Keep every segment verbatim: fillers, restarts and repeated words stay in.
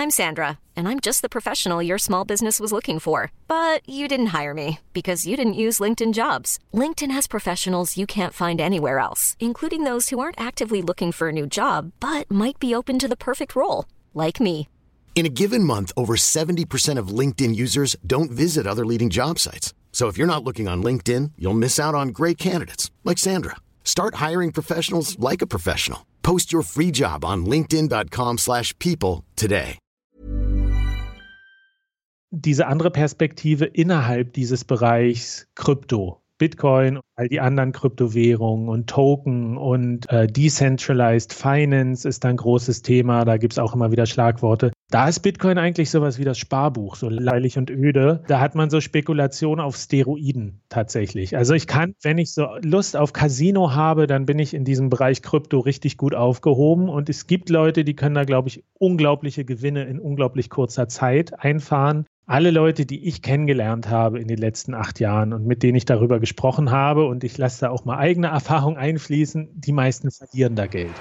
I'm Sandra, and I'm just the professional your small business was looking for. But you didn't hire me because you didn't use LinkedIn Jobs. LinkedIn has professionals you can't find anywhere else, including those who aren't actively looking for a new job, but might be open to the perfect role, like me. In a given month, over seventy percent of LinkedIn users don't visit other leading job sites. So if you're not looking on LinkedIn, you'll miss out on great candidates like Sandra. Start hiring professionals like a professional. Post your free job on linkedin dot com slash people today. Diese andere Perspektive innerhalb dieses Bereichs Krypto, Bitcoin, all die anderen Kryptowährungen und Token und äh, Decentralized Finance ist ein großes Thema. Da gibt es auch immer wieder Schlagworte. Da ist Bitcoin eigentlich sowas wie das Sparbuch, so langweilig und öde. Da hat man so Spekulationen auf Steroiden tatsächlich. Also ich kann, wenn ich so Lust auf Casino habe, dann bin ich in diesem Bereich Krypto richtig gut aufgehoben. Und es gibt Leute, die können da, glaube ich, unglaubliche Gewinne in unglaublich kurzer Zeit einfahren. Alle Leute, die ich kennengelernt habe in den letzten acht Jahren und mit denen ich darüber gesprochen habe, und ich lasse da auch mal eigene Erfahrung einfließen, die meisten verlieren da Geld.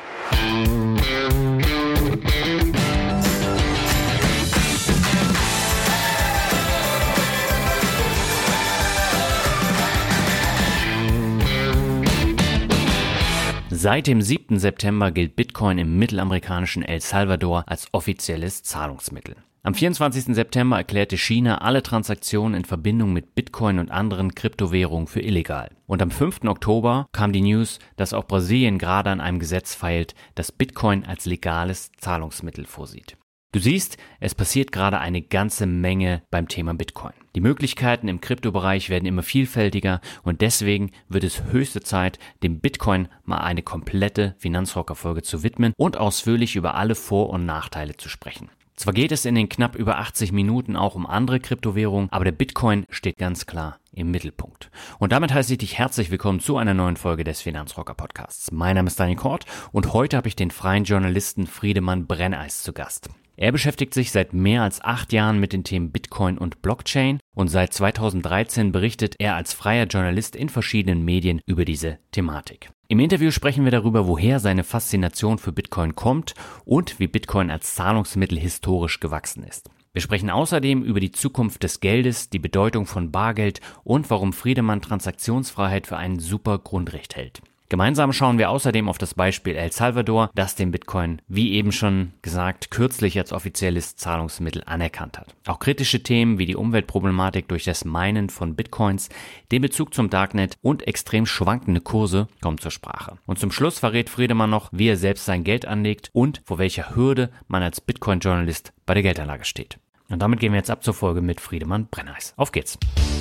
Seit dem siebten September gilt Bitcoin im mittelamerikanischen El Salvador als offizielles Zahlungsmittel. Am vierundzwanzigsten September erklärte China alle Transaktionen in Verbindung mit Bitcoin und anderen Kryptowährungen für illegal. Und am fünften Oktober kam die News, dass auch Brasilien gerade an einem Gesetz feilt, das Bitcoin als legales Zahlungsmittel vorsieht. Du siehst, es passiert gerade eine ganze Menge beim Thema Bitcoin. Die Möglichkeiten im Kryptobereich werden immer vielfältiger und deswegen wird es höchste Zeit, dem Bitcoin mal eine komplette Finanzrocker-Folge zu widmen und ausführlich über alle Vor- und Nachteile zu sprechen. Zwar geht es in den knapp über achtzig Minuten auch um andere Kryptowährungen, aber der Bitcoin steht ganz klar im Mittelpunkt. Und damit heiße ich dich herzlich willkommen zu einer neuen Folge des Finanzrocker Podcasts. Mein Name ist Daniel Kort und heute habe ich den freien Journalisten Friedemann Brenneis zu Gast. Er beschäftigt sich seit mehr als acht Jahren mit den Themen Bitcoin und Blockchain und seit zweitausenddreizehn berichtet er als freier Journalist in verschiedenen Medien über diese Thematik. Im Interview sprechen wir darüber, woher seine Faszination für Bitcoin kommt und wie Bitcoin als Zahlungsmittel historisch gewachsen ist. Wir sprechen außerdem über die Zukunft des Geldes, die Bedeutung von Bargeld und warum Friedemann Transaktionsfreiheit für ein super Grundrecht hält. Gemeinsam schauen wir außerdem auf das Beispiel El Salvador, das den Bitcoin, wie eben schon gesagt, kürzlich als offizielles Zahlungsmittel anerkannt hat. Auch kritische Themen wie die Umweltproblematik durch das Minen von Bitcoins, den Bezug zum Darknet und extrem schwankende Kurse kommen zur Sprache. Und zum Schluss verrät Friedemann noch, wie er selbst sein Geld anlegt und vor welcher Hürde man als Bitcoin-Journalist bei der Geldanlage steht. Und damit gehen wir jetzt ab zur Folge mit Friedemann Brenneis. Auf geht's!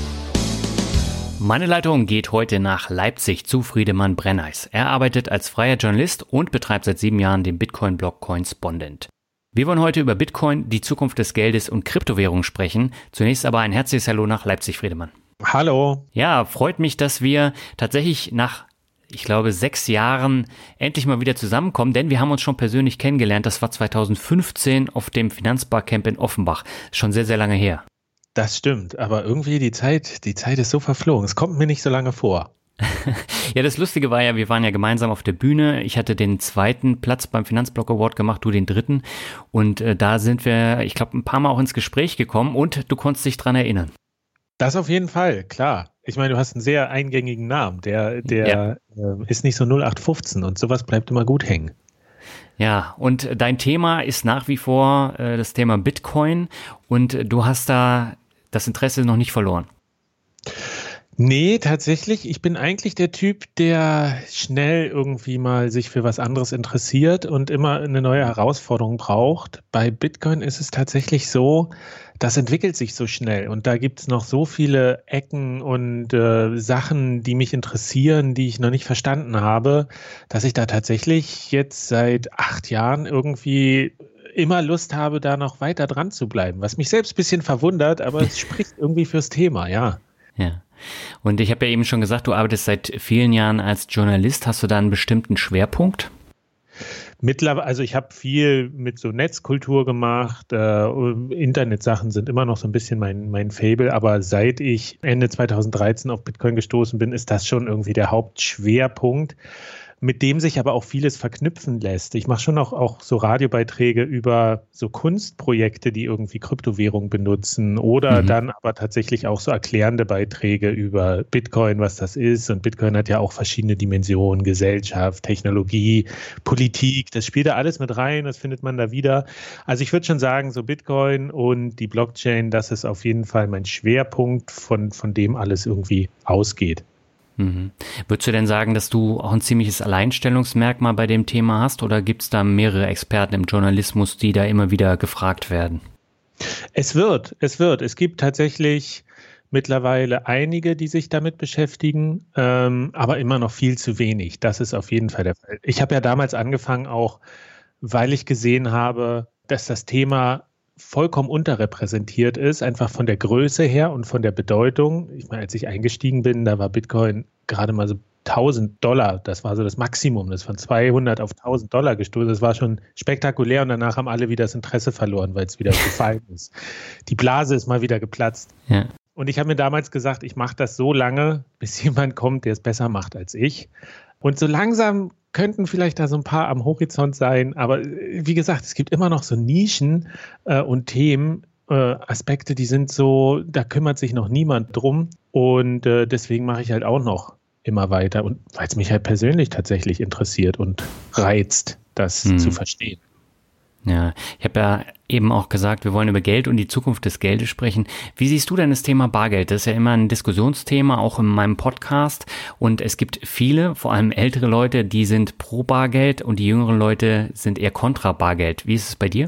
Meine Leitung geht heute nach Leipzig zu Friedemann Brenneis. Er arbeitet als freier Journalist und betreibt seit sieben Jahren den Bitcoin-Blog Coinspondent. Wir wollen heute über Bitcoin, die Zukunft des Geldes und Kryptowährungen sprechen. Zunächst aber ein herzliches Hallo nach Leipzig, Friedemann. Hallo. Ja, freut mich, dass wir tatsächlich nach, ich glaube, sechs Jahren endlich mal wieder zusammenkommen, denn wir haben uns schon persönlich kennengelernt. Das war zweitausendfünfzehn auf dem Finanzbarcamp in Offenbach. Schon sehr, sehr lange her. Das stimmt, aber irgendwie die Zeit, die Zeit ist so verflogen. Es kommt mir nicht so lange vor. Ja, das Lustige war ja, wir waren ja gemeinsam auf der Bühne. Ich hatte den zweiten Platz beim Finanzblog Award gemacht, du den dritten. Und äh, da sind wir, ich glaube, ein paar Mal auch ins Gespräch gekommen und du konntest dich dran erinnern. Das auf jeden Fall, klar. Ich meine, du hast einen sehr eingängigen Namen. Der, der ja. äh, ist nicht so null acht fünfzehn und sowas bleibt immer gut hängen. Ja, und dein Thema ist nach wie vor äh, das Thema Bitcoin und äh, du hast da das Interesse noch nicht verloren. Nee, tatsächlich. Ich bin eigentlich der Typ, der schnell irgendwie mal sich für was anderes interessiert und immer eine neue Herausforderung braucht. Bei Bitcoin ist es tatsächlich so, das entwickelt sich so schnell und da gibt es noch so viele Ecken und äh, Sachen, die mich interessieren, die ich noch nicht verstanden habe, dass ich da tatsächlich jetzt seit acht Jahren irgendwie immer Lust habe, da noch weiter dran zu bleiben, was mich selbst ein bisschen verwundert, aber es spricht irgendwie fürs Thema, ja. Ja, und ich habe ja eben schon gesagt, du arbeitest seit vielen Jahren als Journalist. Hast du da einen bestimmten Schwerpunkt? Mittlerweile, also ich habe viel mit so Netzkultur gemacht, äh, Internetsachen sind immer noch so ein bisschen mein, mein Faible, aber seit ich Ende zweitausenddreizehn auf Bitcoin gestoßen bin, ist das schon irgendwie der Hauptschwerpunkt. mit dem sich aber auch vieles verknüpfen lässt. Ich mache schon auch, auch so Radiobeiträge über so Kunstprojekte, die irgendwie Kryptowährung benutzen oder mhm. dann aber tatsächlich auch so erklärende Beiträge über Bitcoin, was das ist. Und Bitcoin hat ja auch verschiedene Dimensionen, Gesellschaft, Technologie, Politik, das spielt da alles mit rein, das findet man da wieder. Also ich würde schon sagen, so Bitcoin und die Blockchain, das ist auf jeden Fall mein Schwerpunkt, von, von dem alles irgendwie ausgeht. Mhm. Würdest du denn sagen, dass du auch ein ziemliches Alleinstellungsmerkmal bei dem Thema hast oder gibt es da mehrere Experten im Journalismus, die da immer wieder gefragt werden? Es wird, es wird. Es gibt tatsächlich mittlerweile einige, die sich damit beschäftigen, ähm, aber immer noch viel zu wenig. Das ist auf jeden Fall der Fall. Ich habe ja damals angefangen, auch weil ich gesehen habe, dass das Thema vollkommen unterrepräsentiert ist, einfach von der Größe her und von der Bedeutung. Ich meine, als ich eingestiegen bin, da war Bitcoin gerade mal so tausend Dollar. Das war so das Maximum. Das ist von zweihundert auf tausend Dollar gestoßen. Das war schon spektakulär und danach haben alle wieder das Interesse verloren, weil es wieder gefallen ist. Die Blase ist mal wieder geplatzt. Ja. Und ich habe mir damals gesagt, ich mache das so lange, bis jemand kommt, der es besser macht als ich. Und so langsam könnten vielleicht da so ein paar am Horizont sein, aber wie gesagt, es gibt immer noch so Nischen äh, und Themen, äh, Aspekte, die sind so, da kümmert sich noch niemand drum und äh, deswegen mache ich halt auch noch immer weiter und weil es mich halt persönlich tatsächlich interessiert und reizt, das hm. zu verstehen. Ja, ich habe ja eben auch gesagt, wir wollen über Geld und die Zukunft des Geldes sprechen. Wie siehst du denn das Thema Bargeld? Das ist ja immer ein Diskussionsthema, auch in meinem Podcast. Und es gibt viele, vor allem ältere Leute, die sind pro Bargeld und die jüngeren Leute sind eher kontra Bargeld. Wie ist es bei dir?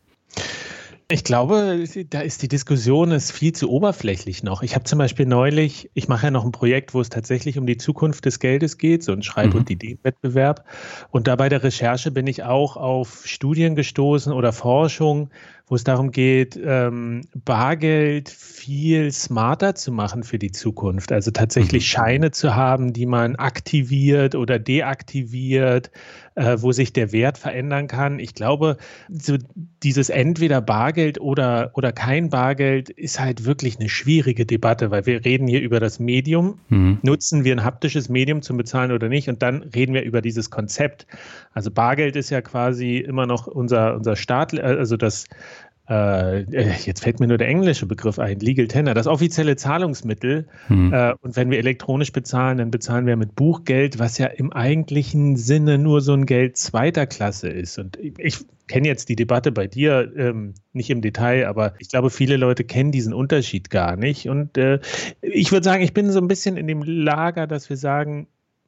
Ich glaube, da ist die Diskussion ist viel zu oberflächlich noch. Ich habe zum Beispiel neulich, ich mache ja noch ein Projekt, wo es tatsächlich um die Zukunft des Geldes geht, so ein Schreib- und Ideenwettbewerb. Und da bei der Recherche bin ich auch auf Studien gestoßen oder Forschung, wo es darum geht, ähm, Bargeld viel smarter zu machen für die Zukunft. Also tatsächlich Scheine zu haben, die man aktiviert oder deaktiviert, äh, wo sich der Wert verändern kann. Ich glaube, so dieses entweder Bargeld oder, oder kein Bargeld ist halt wirklich eine schwierige Debatte, weil wir reden hier über das Medium. Mhm. Nutzen wir ein haptisches Medium zum Bezahlen oder nicht? Und dann reden wir über dieses Konzept. Also Bargeld ist ja quasi immer noch unser, unser Staat, also das Äh, jetzt fällt mir nur der englische Begriff ein, Legal Tender, das offizielle Zahlungsmittel. Hm. Äh, und wenn wir elektronisch bezahlen, dann bezahlen wir mit Buchgeld, was ja im eigentlichen Sinne nur so ein Geld zweiter Klasse ist. Und ich, ich kenne jetzt die Debatte bei dir ähm, nicht im Detail, aber ich glaube, viele Leute kennen diesen Unterschied gar nicht. Und äh, ich würde sagen, ich bin so ein bisschen in dem Lager, dass wir sagen,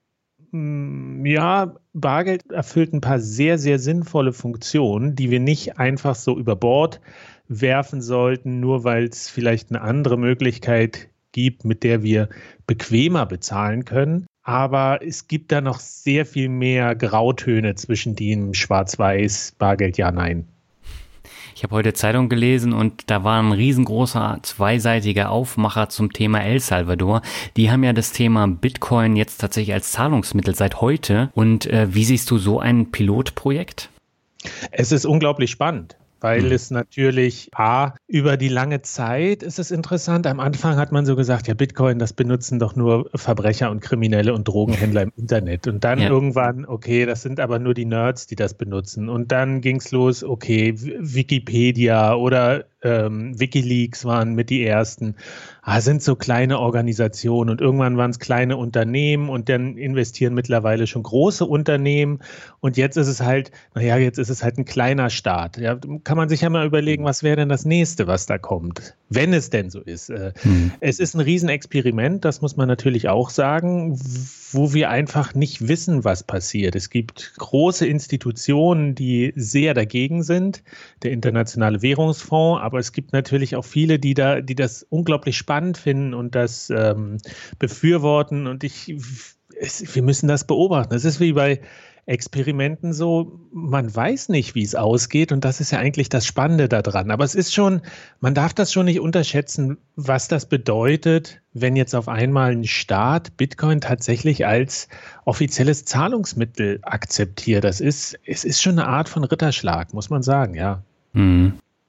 ja, Bargeld erfüllt ein paar sehr, sehr sinnvolle Funktionen, die wir nicht einfach so über Bord werfen sollten, nur weil es vielleicht eine andere Möglichkeit gibt, mit der wir bequemer bezahlen können. Aber es gibt da noch sehr viel mehr Grautöne zwischen dem Schwarz-Weiß, Bargeld, ja, nein. Ich habe heute Zeitung gelesen und da war ein riesengroßer zweiseitiger Aufmacher zum Thema El Salvador. Die haben ja das Thema Bitcoin jetzt tatsächlich als Zahlungsmittel seit heute. Und äh, wie siehst du so ein Pilotprojekt? Es ist unglaublich spannend, weil hm. es natürlich, A, über die lange Zeit ist es interessant. Am Anfang hat man so gesagt, ja, Bitcoin, das benutzen doch nur Verbrecher und Kriminelle und Drogenhändler im Internet. Und dann ja. irgendwann, okay, das sind aber nur die Nerds, die das benutzen. Und dann ging es los, okay, Wikipedia oder ähm, WikiLeaks waren mit die ersten. Ah, sind so kleine Organisationen und irgendwann waren es kleine Unternehmen und dann investieren mittlerweile schon große Unternehmen und jetzt ist es halt, naja, jetzt ist es halt ein kleiner Staat. Ja, kann man sich ja mal überlegen, was wäre denn das nächste, was da kommt, wenn es denn so ist. Hm. Es ist ein Riesenexperiment, das muss man natürlich auch sagen, wo wir einfach nicht wissen, was passiert. Es gibt große Institutionen, die sehr dagegen sind, der Internationale Währungsfonds, aber es gibt natürlich auch viele, die da, die das unglaublich spannend finden und das ähm, befürworten und ich, es, wir müssen das beobachten. Es ist wie bei Experimenten so, man weiß nicht, wie es ausgeht und das ist ja eigentlich das Spannende daran. Aber es ist schon, man darf das schon nicht unterschätzen, was das bedeutet, wenn jetzt auf einmal ein Staat Bitcoin tatsächlich als offizielles Zahlungsmittel akzeptiert. Das ist, es ist schon eine Art von Ritterschlag, muss man sagen, ja. Mhm.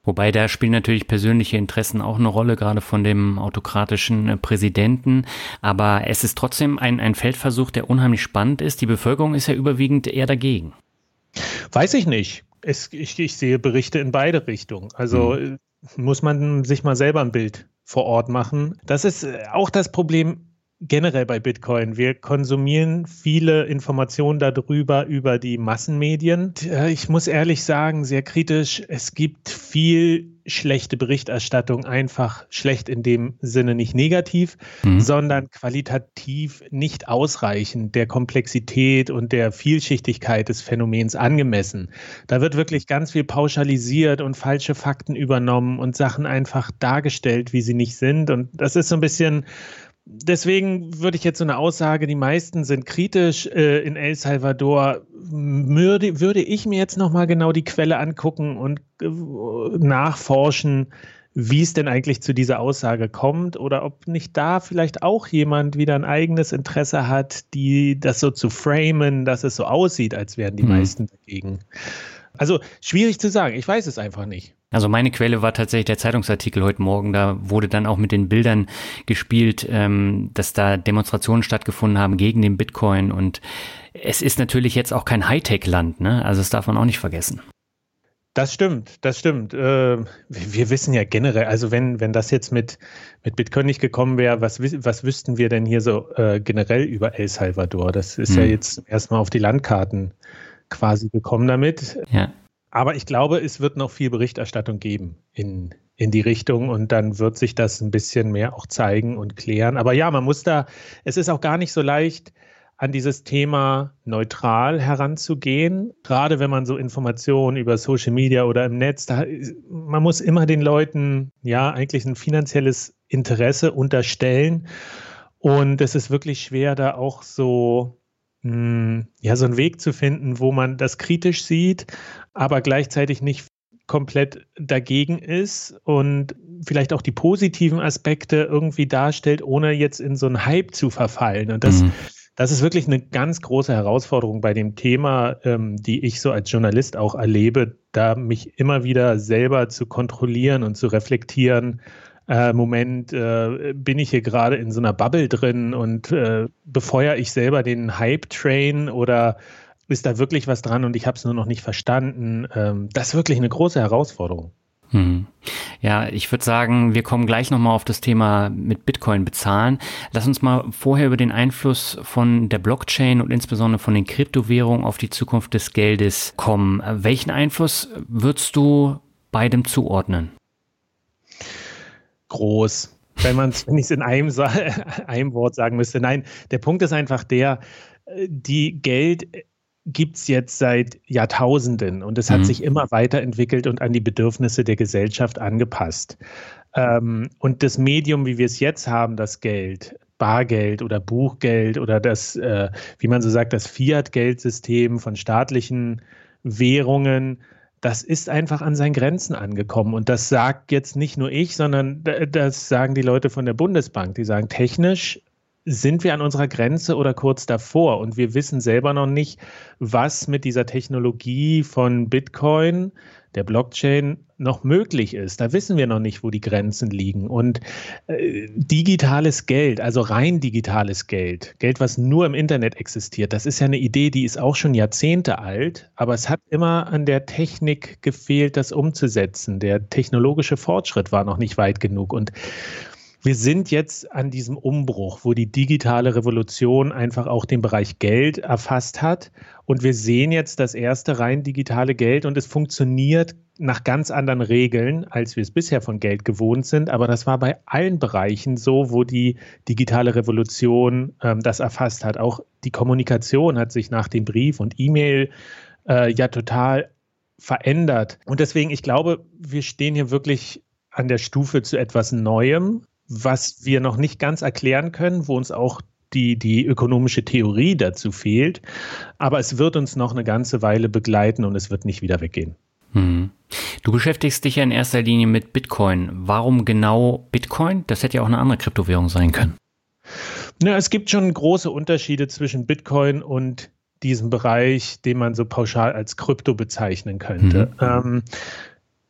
Wobei da spielen natürlich persönliche Interessen auch eine Rolle, gerade von dem autokratischen äh, Präsidenten. Aber es ist trotzdem ein, ein Feldversuch, der unheimlich spannend ist. Die Bevölkerung ist ja überwiegend eher dagegen. Weiß ich nicht. Es, ich, ich sehe Berichte in beide Richtungen. Also mhm. muss man sich mal selber ein Bild vor Ort machen. Das ist auch das Problem generell bei Bitcoin. Wir konsumieren viele Informationen darüber über die Massenmedien. Ich muss ehrlich sagen, sehr kritisch, es gibt viel schlechte Berichterstattung, einfach schlecht in dem Sinne nicht negativ, mhm. sondern qualitativ nicht ausreichend der Komplexität und der Vielschichtigkeit des Phänomens angemessen. Da wird wirklich ganz viel pauschalisiert und falsche Fakten übernommen und Sachen einfach dargestellt, wie sie nicht sind. Und das ist so ein bisschen... Deswegen würde ich jetzt so eine Aussage, die meisten sind kritisch äh, in El Salvador, würde, würde ich mir jetzt nochmal genau die Quelle angucken und äh, nachforschen, wie es denn eigentlich zu dieser Aussage kommt oder ob nicht da vielleicht auch jemand wieder ein eigenes Interesse hat, die das so zu framen, dass es so aussieht, als wären die mhm. meisten dagegen. Also schwierig zu sagen, ich weiß es einfach nicht. Also meine Quelle war tatsächlich der Zeitungsartikel heute Morgen, da wurde dann auch mit den Bildern gespielt, ähm, dass da Demonstrationen stattgefunden haben gegen den Bitcoin und es ist natürlich jetzt auch kein Hightech-Land, ne? Also das darf man auch nicht vergessen. Das stimmt, das stimmt. Äh, wir wissen ja generell, also wenn, wenn das jetzt mit, mit Bitcoin nicht gekommen wäre, was, was wüssten wir denn hier so äh, generell über El Salvador? Das ist hm. ja jetzt erstmal auf die Landkarten quasi gekommen damit. Ja. Aber ich glaube, es wird noch viel Berichterstattung geben in, in die Richtung und dann wird sich das ein bisschen mehr auch zeigen und klären. Aber ja, man muss da, es ist auch gar nicht so leicht, an dieses Thema neutral heranzugehen. Gerade wenn man so Informationen über Social Media oder im Netz, da, man muss immer den Leuten ja eigentlich ein finanzielles Interesse unterstellen. Und es ist wirklich schwer, da auch so ja, so einen Weg zu finden, wo man das kritisch sieht, aber gleichzeitig nicht komplett dagegen ist und vielleicht auch die positiven Aspekte irgendwie darstellt, ohne jetzt in so einen Hype zu verfallen. Und das, mhm. das ist wirklich eine ganz große Herausforderung bei dem Thema, ähm, die ich so als Journalist auch erlebe, da mich immer wieder selber zu kontrollieren und zu reflektieren. Äh, Moment, äh, bin ich hier gerade in so einer Bubble drin und äh, befeuere ich selber den Hype-Train oder ist da wirklich was dran und ich habe es nur noch nicht verstanden? Ähm, das ist wirklich eine große Herausforderung. Hm. Ja, ich würde sagen, wir kommen gleich nochmal auf das Thema mit Bitcoin bezahlen. Lass uns mal vorher über den Einfluss von der Blockchain und insbesondere von den Kryptowährungen auf die Zukunft des Geldes kommen. Welchen Einfluss würdest du beidem zuordnen? Groß, wenn man es, wenn ich es in einem, einem Wort sagen müsste. Nein, der Punkt ist einfach der, die Geld gibt es jetzt seit Jahrtausenden und es hat mhm. sich immer weiterentwickelt und an die Bedürfnisse der Gesellschaft angepasst. Ähm, und das Medium, wie wir es jetzt haben, das Geld, Bargeld oder Buchgeld oder das, äh, wie man so sagt, das Fiat-Geldsystem von staatlichen Währungen, das ist einfach an seinen Grenzen angekommen. Und das sagt jetzt nicht nur ich, sondern das sagen die Leute von der Bundesbank. Die sagen, technisch sind wir an unserer Grenze oder kurz davor. Und wir wissen selber noch nicht, was mit dieser Technologie von Bitcoin, der Blockchain, noch möglich ist. Da wissen wir noch nicht, wo die Grenzen liegen. Und äh, digitales Geld, also rein digitales Geld, Geld, was nur im Internet existiert, das ist ja eine Idee, die ist auch schon Jahrzehnte alt, aber es hat immer an der Technik gefehlt, das umzusetzen. Der technologische Fortschritt war noch nicht weit genug. Und wir sind jetzt an diesem Umbruch, wo die digitale Revolution einfach auch den Bereich Geld erfasst hat. Und wir sehen jetzt das erste rein digitale Geld und es funktioniert nach ganz anderen Regeln, als wir es bisher von Geld gewohnt sind. Aber das war bei allen Bereichen so, wo die digitale Revolution ähm, das erfasst hat. Auch die Kommunikation hat sich nach dem Brief und E-Mail äh, ja total verändert. Und deswegen, ich glaube, wir stehen hier wirklich an der Stufe zu etwas Neuem, was wir noch nicht ganz erklären können, wo uns auch die, die ökonomische Theorie dazu fehlt. Aber es wird uns noch eine ganze Weile begleiten und es wird nicht wieder weggehen. Hm. Du beschäftigst dich ja in erster Linie mit Bitcoin. Warum genau Bitcoin? Das hätte ja auch eine andere Kryptowährung sein können. Na, es gibt schon große Unterschiede zwischen Bitcoin und diesem Bereich, den man so pauschal als Krypto bezeichnen könnte. Mhm. Ähm,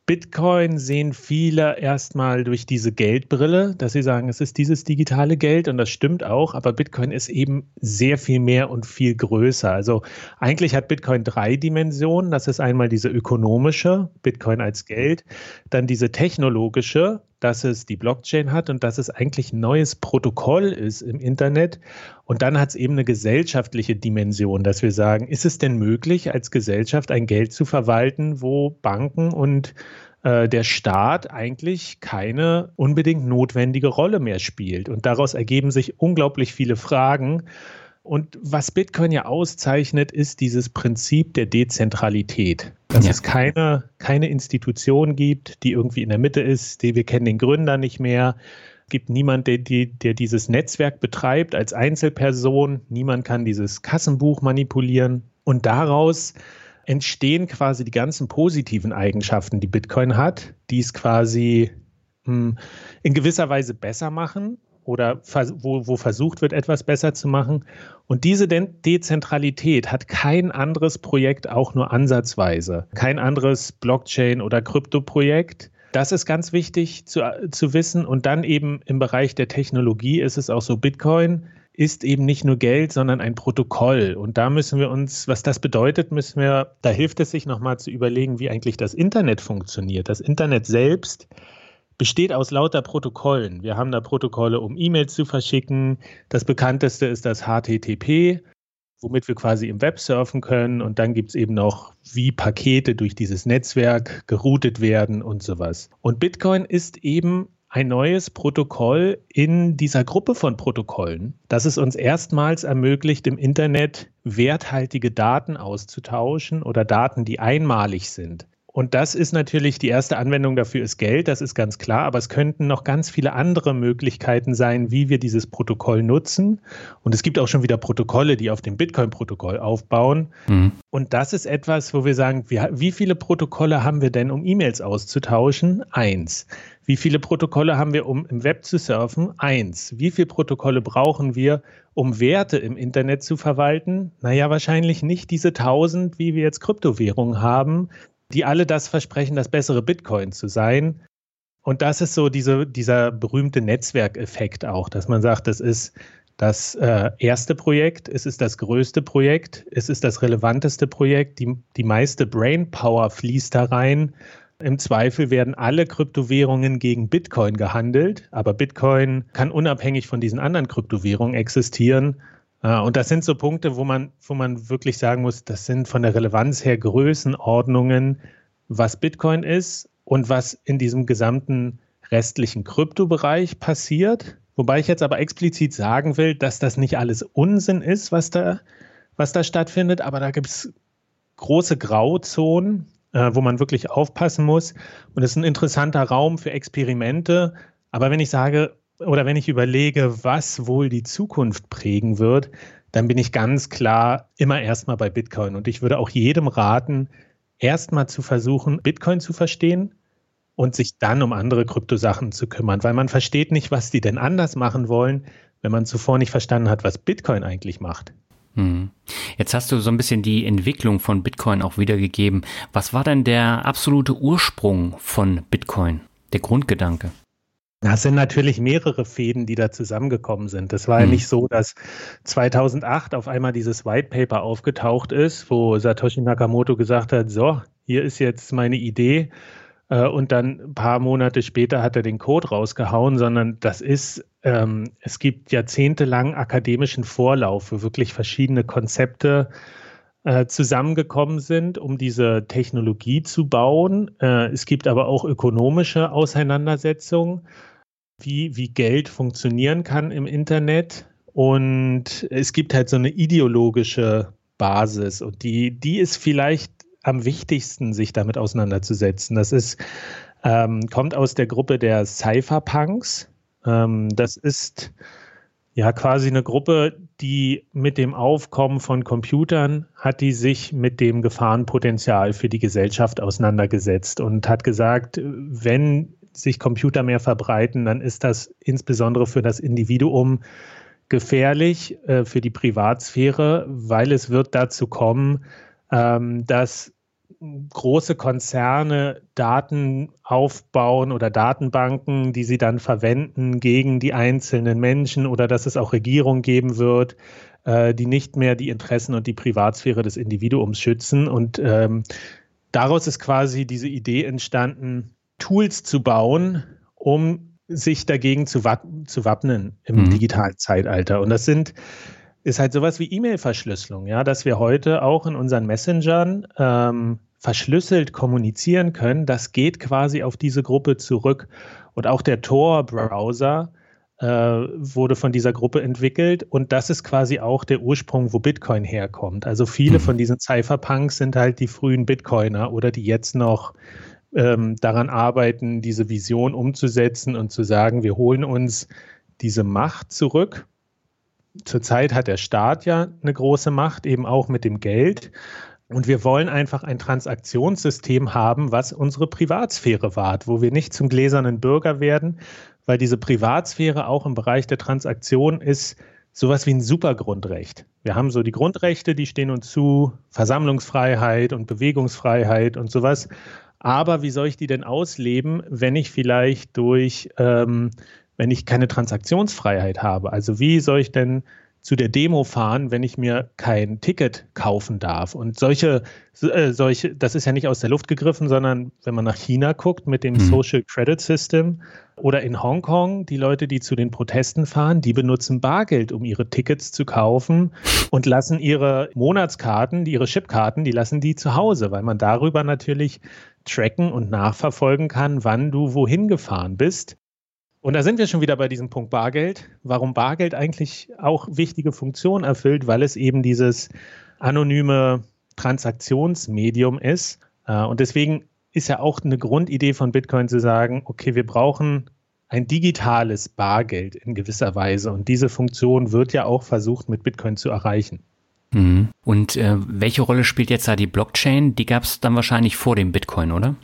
Bitcoin sehen viele erstmal durch diese Geldbrille, dass sie sagen, es ist dieses digitale Geld und das stimmt auch, aber Bitcoin ist eben sehr viel mehr und viel größer. Also eigentlich hat Bitcoin drei Dimensionen. Das ist einmal diese ökonomische, Bitcoin als Geld, dann diese technologische, dass es die Blockchain hat und dass es eigentlich ein neues Protokoll ist im Internet. Und dann hat es eben eine gesellschaftliche Dimension, dass wir sagen, ist es denn möglich, als Gesellschaft ein Geld zu verwalten, wo Banken und äh, der Staat eigentlich keine unbedingt notwendige Rolle mehr spielt? Und daraus ergeben sich unglaublich viele Fragen. Und was Bitcoin ja auszeichnet, ist dieses Prinzip der Dezentralität. Dass ja. es keine, keine Institution gibt, die irgendwie in der Mitte ist, die wir kennen den Gründer nicht mehr. Es gibt niemanden, der, der, der dieses Netzwerk betreibt als Einzelperson. Niemand kann dieses Kassenbuch manipulieren. Und daraus entstehen quasi die ganzen positiven Eigenschaften, die Bitcoin hat, die es quasi hm, in gewisser Weise besser machen. Oder wo, wo versucht wird, etwas besser zu machen. Und diese De- Dezentralität hat kein anderes Projekt auch nur ansatzweise. Kein anderes Blockchain- oder Krypto-Projekt. Das ist ganz wichtig zu, zu wissen. Und dann eben im Bereich der Technologie ist es auch so, Bitcoin ist eben nicht nur Geld, sondern ein Protokoll. Und da müssen wir uns, was das bedeutet, müssen wir, da hilft es sich nochmal zu überlegen, wie eigentlich das Internet funktioniert. Das Internet selbst besteht aus lauter Protokollen. Wir haben da Protokolle, um E-Mails zu verschicken. Das bekannteste ist das H T T P, womit wir quasi im Web surfen können. Und dann gibt es eben noch, wie Pakete durch dieses Netzwerk geroutet werden und sowas. Und Bitcoin ist eben ein neues Protokoll in dieser Gruppe von Protokollen, das es uns erstmals ermöglicht, im Internet werthaltige Daten auszutauschen oder Daten, die einmalig sind. Und das ist natürlich, die erste Anwendung dafür ist Geld, das ist ganz klar, aber es könnten noch ganz viele andere Möglichkeiten sein, wie wir dieses Protokoll nutzen. Und es gibt auch schon wieder Protokolle, die auf dem Bitcoin-Protokoll aufbauen. Mhm. Und das ist etwas, wo wir sagen, wie, wie viele Protokolle haben wir denn, um E-Mails auszutauschen? Eins. Wie viele Protokolle haben wir, um im Web zu surfen? Eins. Wie viele Protokolle brauchen wir, um Werte im Internet zu verwalten? Naja, wahrscheinlich nicht diese tausend, wie wir jetzt Kryptowährungen haben, die alle das versprechen, das bessere Bitcoin zu sein. Und das ist so diese, dieser berühmte Netzwerkeffekt auch, dass man sagt, das ist das äh, erste Projekt, es ist das größte Projekt, es ist das relevanteste Projekt, die, die meiste Brainpower fließt da rein. Im Zweifel werden alle Kryptowährungen gegen Bitcoin gehandelt, aber Bitcoin kann unabhängig von diesen anderen Kryptowährungen existieren. Und das sind so Punkte, wo man, wo man wirklich sagen muss, das sind von der Relevanz her Größenordnungen, was Bitcoin ist und was in diesem gesamten restlichen Kryptobereich passiert. Wobei ich jetzt aber explizit sagen will, dass das nicht alles Unsinn ist, was da, was da stattfindet, aber da gibt es große Grauzonen, äh, wo man wirklich aufpassen muss. Und es ist ein interessanter Raum für Experimente. Aber wenn ich sage, oder wenn ich überlege, was wohl die Zukunft prägen wird, dann bin ich ganz klar immer erstmal bei Bitcoin. Und ich würde auch jedem raten, erstmal zu versuchen, Bitcoin zu verstehen und sich dann um andere Kryptosachen zu kümmern. Weil man versteht nicht, was die denn anders machen wollen, wenn man zuvor nicht verstanden hat, was Bitcoin eigentlich macht. Hm. Jetzt hast du so ein bisschen die Entwicklung von Bitcoin auch wiedergegeben. Was war denn der absolute Ursprung von Bitcoin, der Grundgedanke? Das sind natürlich mehrere Fäden, die da zusammengekommen sind. Das war hm. ja nicht so, dass zweitausendacht auf einmal dieses White Paper aufgetaucht ist, wo Satoshi Nakamoto gesagt hat, so, hier ist jetzt meine Idee. Und dann ein paar Monate später hat er den Code rausgehauen, sondern das ist, ähm, es gibt jahrzehntelang akademischen Vorlauf, wo wirklich verschiedene Konzepte äh, zusammengekommen sind, um diese Technologie zu bauen. Äh, es gibt aber auch ökonomische Auseinandersetzungen, wie, wie Geld funktionieren kann im Internet. Und es gibt halt so eine ideologische Basis und die, die ist vielleicht am wichtigsten, sich damit auseinanderzusetzen. Das ist, ähm, kommt aus der Gruppe der Cypherpunks. Ähm, das ist ja quasi eine Gruppe, die mit dem Aufkommen von Computern hat die sich mit dem Gefahrenpotenzial für die Gesellschaft auseinandergesetzt und hat gesagt, wenn sich Computer mehr verbreiten, dann ist das insbesondere für das Individuum gefährlich, äh, für die Privatsphäre, weil es wird dazu kommen, ähm, dass große Konzerne Daten aufbauen oder Datenbanken, die sie dann verwenden gegen die einzelnen Menschen, oder dass es auch Regierungen geben wird, äh, die nicht mehr die Interessen und die Privatsphäre des Individuums schützen. Und ähm, daraus ist quasi diese Idee entstanden, Tools zu bauen, um sich dagegen zu, wapp- zu wappnen im mhm. digitalen Zeitalter. Und das sind ist halt sowas wie E-Mail-Verschlüsselung, ja, dass wir heute auch in unseren Messengern ähm, verschlüsselt kommunizieren können. Das geht quasi auf diese Gruppe zurück. Und auch der Tor-Browser äh, wurde von dieser Gruppe entwickelt. Und das ist quasi auch der Ursprung, wo Bitcoin herkommt. Also viele mhm. von diesen Cypherpunks sind halt die frühen Bitcoiner oder die jetzt noch ähm, daran arbeiten, diese Vision umzusetzen und zu sagen, wir holen uns diese Macht zurück. Zurzeit hat der Staat ja eine große Macht, eben auch mit dem Geld. Und wir wollen einfach ein Transaktionssystem haben, was unsere Privatsphäre wahrt, wo wir nicht zum gläsernen Bürger werden, weil diese Privatsphäre auch im Bereich der Transaktion ist sowas wie ein Supergrundrecht. Wir haben so die Grundrechte, die stehen uns zu, Versammlungsfreiheit und Bewegungsfreiheit und sowas. Aber wie soll ich die denn ausleben, wenn ich vielleicht durch... Ähm, wenn ich keine Transaktionsfreiheit habe? Also wie soll ich denn zu der Demo fahren, wenn ich mir kein Ticket kaufen darf? Und solche, äh, solche, das ist ja nicht aus der Luft gegriffen, sondern wenn man nach China guckt mit dem mhm. Social Credit System oder in Hongkong, die Leute, die zu den Protesten fahren, die benutzen Bargeld, um ihre Tickets zu kaufen und lassen ihre Monatskarten, die, ihre Chipkarten, die lassen die zu Hause, weil man darüber natürlich tracken und nachverfolgen kann, wann du wohin gefahren bist. Und da sind wir schon wieder bei diesem Punkt Bargeld. Warum Bargeld eigentlich auch wichtige Funktionen erfüllt, weil es eben dieses anonyme Transaktionsmedium ist. Und deswegen ist ja auch eine Grundidee von Bitcoin zu sagen, okay, wir brauchen ein digitales Bargeld in gewisser Weise. Und diese Funktion wird ja auch versucht, mit Bitcoin zu erreichen. Mhm. Und äh, welche Rolle spielt jetzt da die Blockchain? Die gab es dann wahrscheinlich vor dem Bitcoin, oder?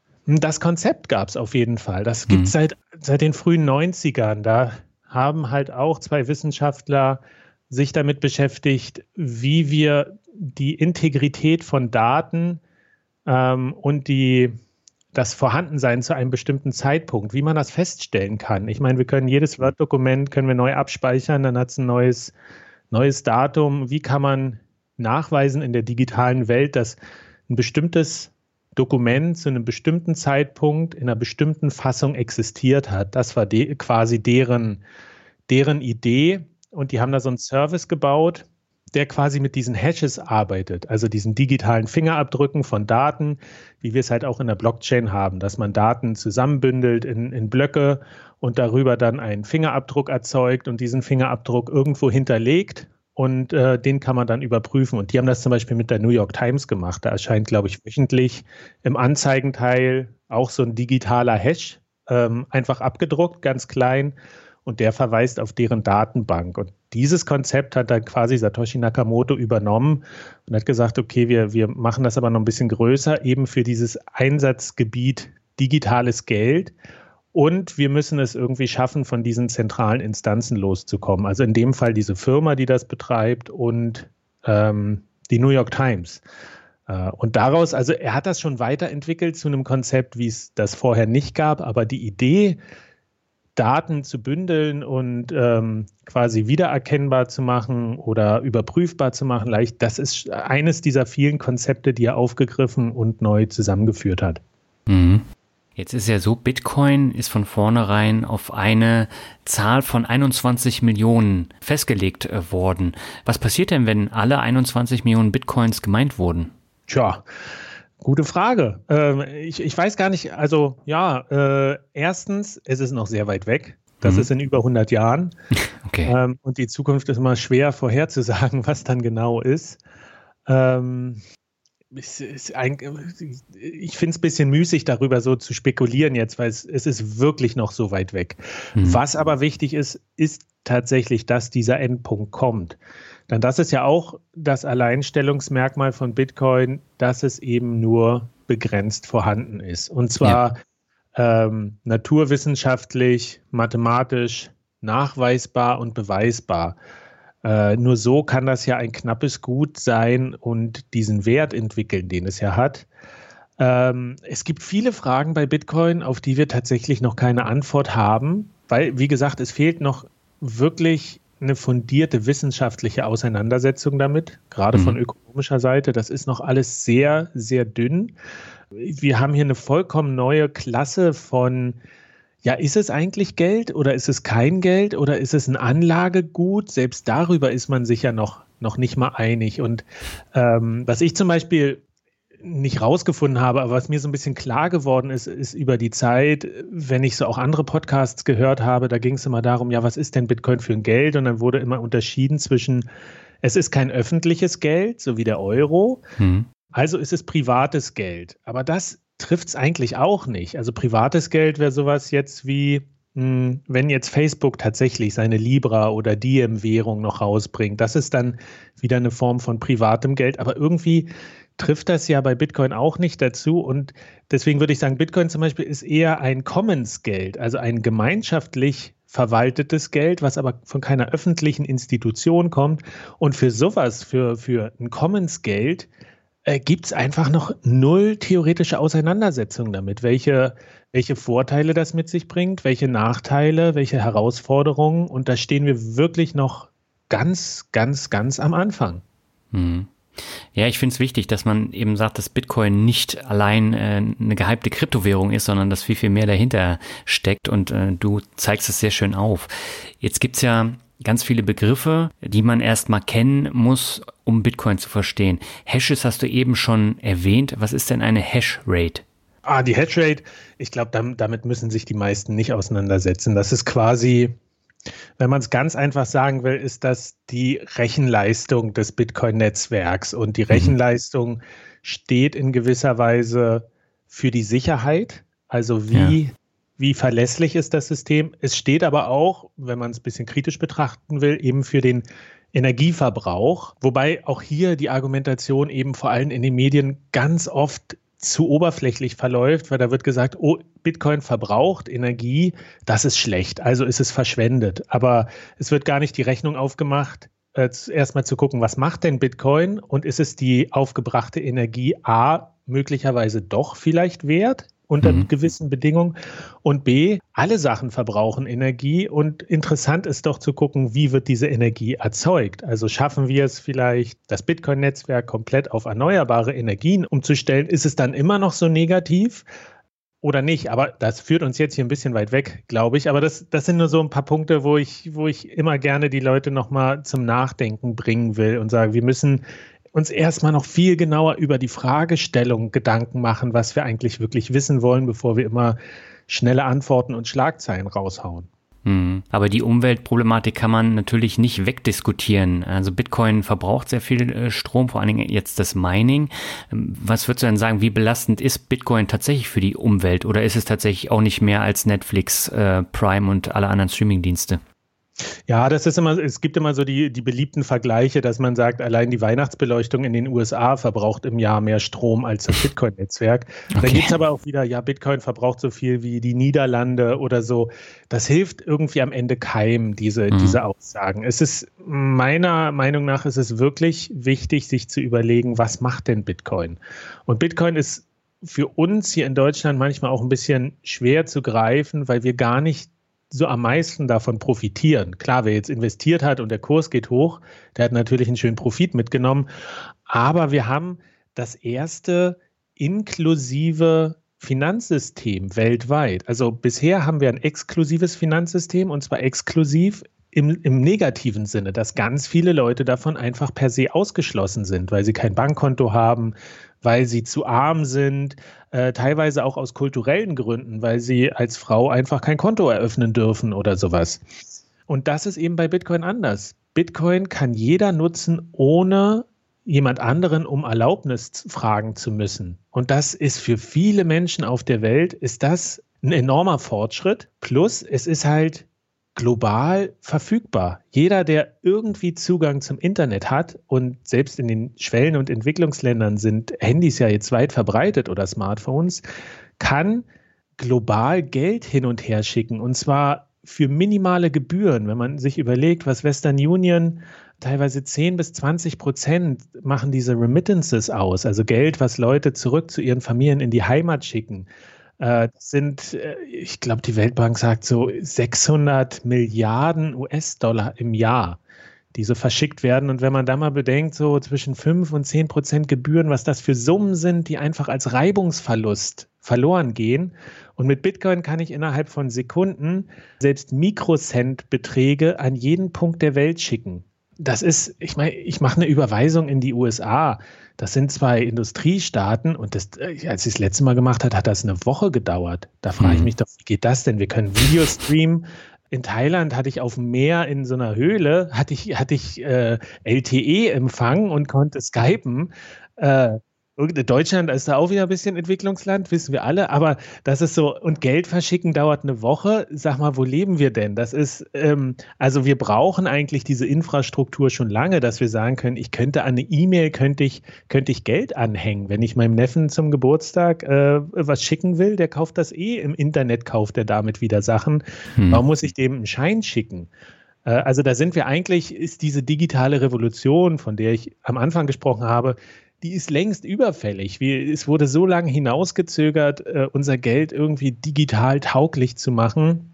Das Konzept gab es auf jeden Fall. Das gibt es mhm. seit, seit den frühen neunzigern. Da haben halt auch zwei Wissenschaftler sich damit beschäftigt, wie wir die Integrität von Daten ähm, und die, das Vorhandensein zu einem bestimmten Zeitpunkt, wie man das feststellen kann. Ich meine, wir können jedes Word-Dokument können wir neu abspeichern, dann hat es ein neues, neues Datum. Wie kann man nachweisen in der digitalen Welt, dass ein bestimmtes Dokument zu einem bestimmten Zeitpunkt in einer bestimmten Fassung existiert hat? Das war de- quasi deren, deren Idee. Und die haben da so einen Service gebaut, der quasi mit diesen Hashes arbeitet, also diesen digitalen Fingerabdrücken von Daten, wie wir es halt auch in der Blockchain haben, dass man Daten zusammenbündelt in, in Blöcke und darüber dann einen Fingerabdruck erzeugt und diesen Fingerabdruck irgendwo hinterlegt. Und äh, den kann man dann überprüfen. Und die haben das zum Beispiel mit der New York Times gemacht. Da erscheint, glaube ich, wöchentlich im Anzeigenteil auch so ein digitaler Hash, ähm, einfach abgedruckt, ganz klein. Und der verweist auf deren Datenbank. Und dieses Konzept hat dann quasi Satoshi Nakamoto übernommen und hat gesagt, okay, wir, wir machen das aber noch ein bisschen größer, eben für dieses Einsatzgebiet digitales Geld. Und wir müssen es irgendwie schaffen, von diesen zentralen Instanzen loszukommen. Also in dem Fall diese Firma, die das betreibt, und ähm, die New York Times. Äh, und daraus, also er hat das schon weiterentwickelt zu einem Konzept, wie es das vorher nicht gab. Aber die Idee, Daten zu bündeln und ähm, quasi wiedererkennbar zu machen oder überprüfbar zu machen, leicht, das ist eines dieser vielen Konzepte, die er aufgegriffen und neu zusammengeführt hat. Mhm. Jetzt ist ja so, Bitcoin ist von vornherein auf eine Zahl von einundzwanzig Millionen festgelegt äh, worden. Was passiert denn, wenn alle einundzwanzig Millionen Bitcoins gemeint wurden? Tja, gute Frage. Ähm, ich, ich weiß gar nicht, also ja, äh, erstens, es ist noch sehr weit weg. Das mhm. ist in über hundert Jahren. Okay. Ähm, und die Zukunft ist immer schwer vorherzusagen, was dann genau ist. Ähm, Es ist ein, ich finde es ein bisschen müßig, darüber so zu spekulieren jetzt, weil es, es ist wirklich noch so weit weg. Mhm. Was aber wichtig ist, ist tatsächlich, dass dieser Endpunkt kommt. Denn das ist ja auch das Alleinstellungsmerkmal von Bitcoin, dass es eben nur begrenzt vorhanden ist. Und zwar ja. ähm, naturwissenschaftlich, mathematisch nachweisbar und beweisbar. Äh, nur so kann das ja ein knappes Gut sein und diesen Wert entwickeln, den es ja hat. Ähm, es gibt viele Fragen bei Bitcoin, auf die wir tatsächlich noch keine Antwort haben, weil, wie gesagt, es fehlt noch wirklich eine fundierte wissenschaftliche Auseinandersetzung damit, gerade mhm. von ökonomischer Seite. Das ist noch alles sehr, sehr dünn. Wir haben hier eine vollkommen neue Klasse von, ja, ist es eigentlich Geld oder ist es kein Geld oder ist es ein Anlagegut? Selbst darüber ist man sich ja noch, noch nicht mal einig. Und ähm, was ich zum Beispiel nicht rausgefunden habe, aber was mir so ein bisschen klar geworden ist, ist über die Zeit, wenn ich so auch andere Podcasts gehört habe, da ging es immer darum, ja, was ist denn Bitcoin für ein Geld? Und dann wurde immer unterschieden zwischen, es ist kein öffentliches Geld, so wie der Euro, mhm. also ist es privates Geld. Aber das trifft es eigentlich auch nicht. Also privates Geld wäre sowas jetzt wie, mh, wenn jetzt Facebook tatsächlich seine Libra oder Diem-Währung noch rausbringt. Das ist dann wieder eine Form von privatem Geld. Aber irgendwie trifft das ja bei Bitcoin auch nicht dazu. Und deswegen würde ich sagen, Bitcoin zum Beispiel ist eher ein Commons-Geld, also ein gemeinschaftlich verwaltetes Geld, was aber von keiner öffentlichen Institution kommt. Und für sowas, für, für ein Commons-Geld, Äh, gibt es einfach noch null theoretische Auseinandersetzung damit, welche, welche Vorteile das mit sich bringt, welche Nachteile, welche Herausforderungen. Und da stehen wir wirklich noch ganz, ganz, ganz am Anfang. Hm. Ja, ich finde es wichtig, dass man eben sagt, dass Bitcoin nicht allein äh, eine gehypte Kryptowährung ist, sondern dass viel, viel mehr dahinter steckt. Und äh, du zeigst es sehr schön auf. Jetzt gibt es ja ganz viele Begriffe, die man erstmal kennen muss, um Bitcoin zu verstehen. Hashes hast du eben schon erwähnt. Was ist denn eine Hashrate? Ah, die Hashrate, ich glaube, damit müssen sich die meisten nicht auseinandersetzen. Das ist quasi, wenn man es ganz einfach sagen will, ist das die Rechenleistung des Bitcoin-Netzwerks. Und die Rechenleistung mhm. steht in gewisser Weise für die Sicherheit. Also wie... Ja. Wie verlässlich ist das System? Es steht aber auch, wenn man es ein bisschen kritisch betrachten will, eben für den Energieverbrauch. Wobei auch hier die Argumentation eben vor allem in den Medien ganz oft zu oberflächlich verläuft, weil da wird gesagt, oh, Bitcoin verbraucht Energie, das ist schlecht, also ist es verschwendet. Aber es wird gar nicht die Rechnung aufgemacht, äh, erstmal zu gucken, was macht denn Bitcoin und ist es die aufgebrachte Energie A möglicherweise doch vielleicht wert? Unter mhm. gewissen Bedingungen. Und B, alle Sachen verbrauchen Energie. Und interessant ist doch zu gucken, wie wird diese Energie erzeugt. Also schaffen wir es vielleicht, das Bitcoin-Netzwerk komplett auf erneuerbare Energien umzustellen? Ist es dann immer noch so negativ oder nicht? Aber das führt uns jetzt hier ein bisschen weit weg, glaube ich. Aber das, das sind nur so ein paar Punkte, wo ich, wo ich immer gerne die Leute nochmal zum Nachdenken bringen will und sage, wir müssen uns erstmal noch viel genauer über die Fragestellung Gedanken machen, was wir eigentlich wirklich wissen wollen, bevor wir immer schnelle Antworten und Schlagzeilen raushauen. Hm. Aber die Umweltproblematik kann man natürlich nicht wegdiskutieren. Also Bitcoin verbraucht sehr viel äh, Strom, vor allen Dingen jetzt das Mining. Was würdest du denn sagen, wie belastend ist Bitcoin tatsächlich für die Umwelt? Oder ist es tatsächlich auch nicht mehr als Netflix, äh, Prime und alle anderen Streamingdienste? Ja, das ist immer, es gibt immer so die, die beliebten Vergleiche, dass man sagt, allein die Weihnachtsbeleuchtung in den U S A verbraucht im Jahr mehr Strom als das Bitcoin-Netzwerk. Okay. Dann gibt es aber auch wieder, ja, Bitcoin verbraucht so viel wie die Niederlande oder so. Das hilft irgendwie am Ende keinem, diese, mhm. diese Aussagen. Es ist, meiner Meinung nach, ist es wirklich wichtig, sich zu überlegen, was macht denn Bitcoin? Und Bitcoin ist für uns hier in Deutschland manchmal auch ein bisschen schwer zu greifen, weil wir gar nicht so am meisten davon profitieren. Klar, wer jetzt investiert hat und der Kurs geht hoch, der hat natürlich einen schönen Profit mitgenommen. Aber wir haben das erste inklusive Finanzsystem weltweit. Also bisher haben wir ein exklusives Finanzsystem und zwar exklusiv im, im negativen Sinne, dass ganz viele Leute davon einfach per se ausgeschlossen sind, weil sie kein Bankkonto haben, weil sie zu arm sind, äh, teilweise auch aus kulturellen Gründen, weil sie als Frau einfach kein Konto eröffnen dürfen oder sowas. Und das ist eben bei Bitcoin anders. Bitcoin kann jeder nutzen, ohne jemand anderen um Erlaubnis fragen zu müssen. Und das ist für viele Menschen auf der Welt, ist das ein enormer Fortschritt. Plus, es ist halt global verfügbar. Jeder, der irgendwie Zugang zum Internet hat, und selbst in den Schwellen- und Entwicklungsländern sind Handys ja jetzt weit verbreitet oder Smartphones, kann global Geld hin und her schicken. Und zwar für minimale Gebühren, wenn man sich überlegt, was Western Union teilweise zehn bis zwanzig Prozent machen diese Remittances aus, also Geld, was Leute zurück zu ihren Familien in die Heimat schicken. Das sind, ich glaube, die Weltbank sagt so sechshundert Milliarden U S-Dollar im Jahr, die so verschickt werden. Und wenn man da mal bedenkt, so zwischen fünf und zehn Prozent Gebühren, was das für Summen sind, die einfach als Reibungsverlust verloren gehen. Und mit Bitcoin kann ich innerhalb von Sekunden selbst Mikrocent-Beträge an jeden Punkt der Welt schicken. Das ist, ich meine, ich mache eine Überweisung in die U S A. Das sind zwei Industriestaaten und das, als ich das letzte Mal gemacht habe, hat das eine Woche gedauert. Da frage ich mich doch, wie geht das denn? Wir können Video streamen. In Thailand hatte ich auf dem Meer in so einer Höhle, hatte ich, hatte ich äh, L T E-Empfang und konnte skypen. Äh, Deutschland ist da auch wieder ein bisschen Entwicklungsland, wissen wir alle, aber das ist so, und Geld verschicken dauert eine Woche. Sag mal, wo leben wir denn? Das ist, ähm, also wir brauchen eigentlich diese Infrastruktur schon lange, dass wir sagen können, ich könnte an eine E-Mail, könnte ich, könnte ich Geld anhängen. Wenn ich meinem Neffen zum Geburtstag äh, was schicken will, der kauft das eh, im Internet kauft er damit wieder Sachen. Hm. Warum muss ich dem einen Schein schicken? Also da sind wir eigentlich, ist diese digitale Revolution, von der ich am Anfang gesprochen habe, die ist längst überfällig. Wir, es wurde so lange hinausgezögert, äh, unser Geld irgendwie digital tauglich zu machen,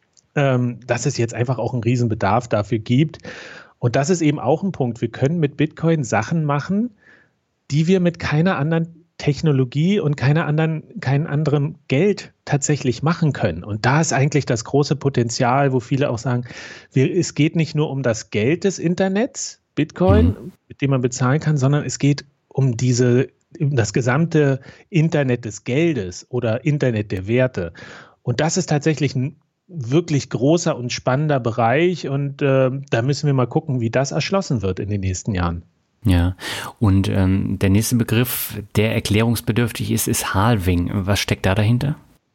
ähm, dass es jetzt einfach auch einen Riesenbedarf dafür gibt. Und das ist eben auch ein Punkt. Wir können mit Bitcoin Sachen machen, die wir mit keiner anderen Technologie und keiner anderen, keinem anderen Geld tatsächlich machen können. Und da ist eigentlich das große Potenzial, wo viele auch sagen, wir, es geht nicht nur um das Geld des Internets, Bitcoin, mhm. mit dem man bezahlen kann, sondern es geht um diese, um das gesamte Internet des Geldes oder Internet der Werte. Und das ist tatsächlich ein wirklich großer und spannender Bereich und äh, da müssen wir mal gucken, wie das erschlossen wird in den nächsten Jahren. Ja, und ähm, der nächste Begriff, der erklärungsbedürftig ist, ist Halving. Was steckt da dahinter?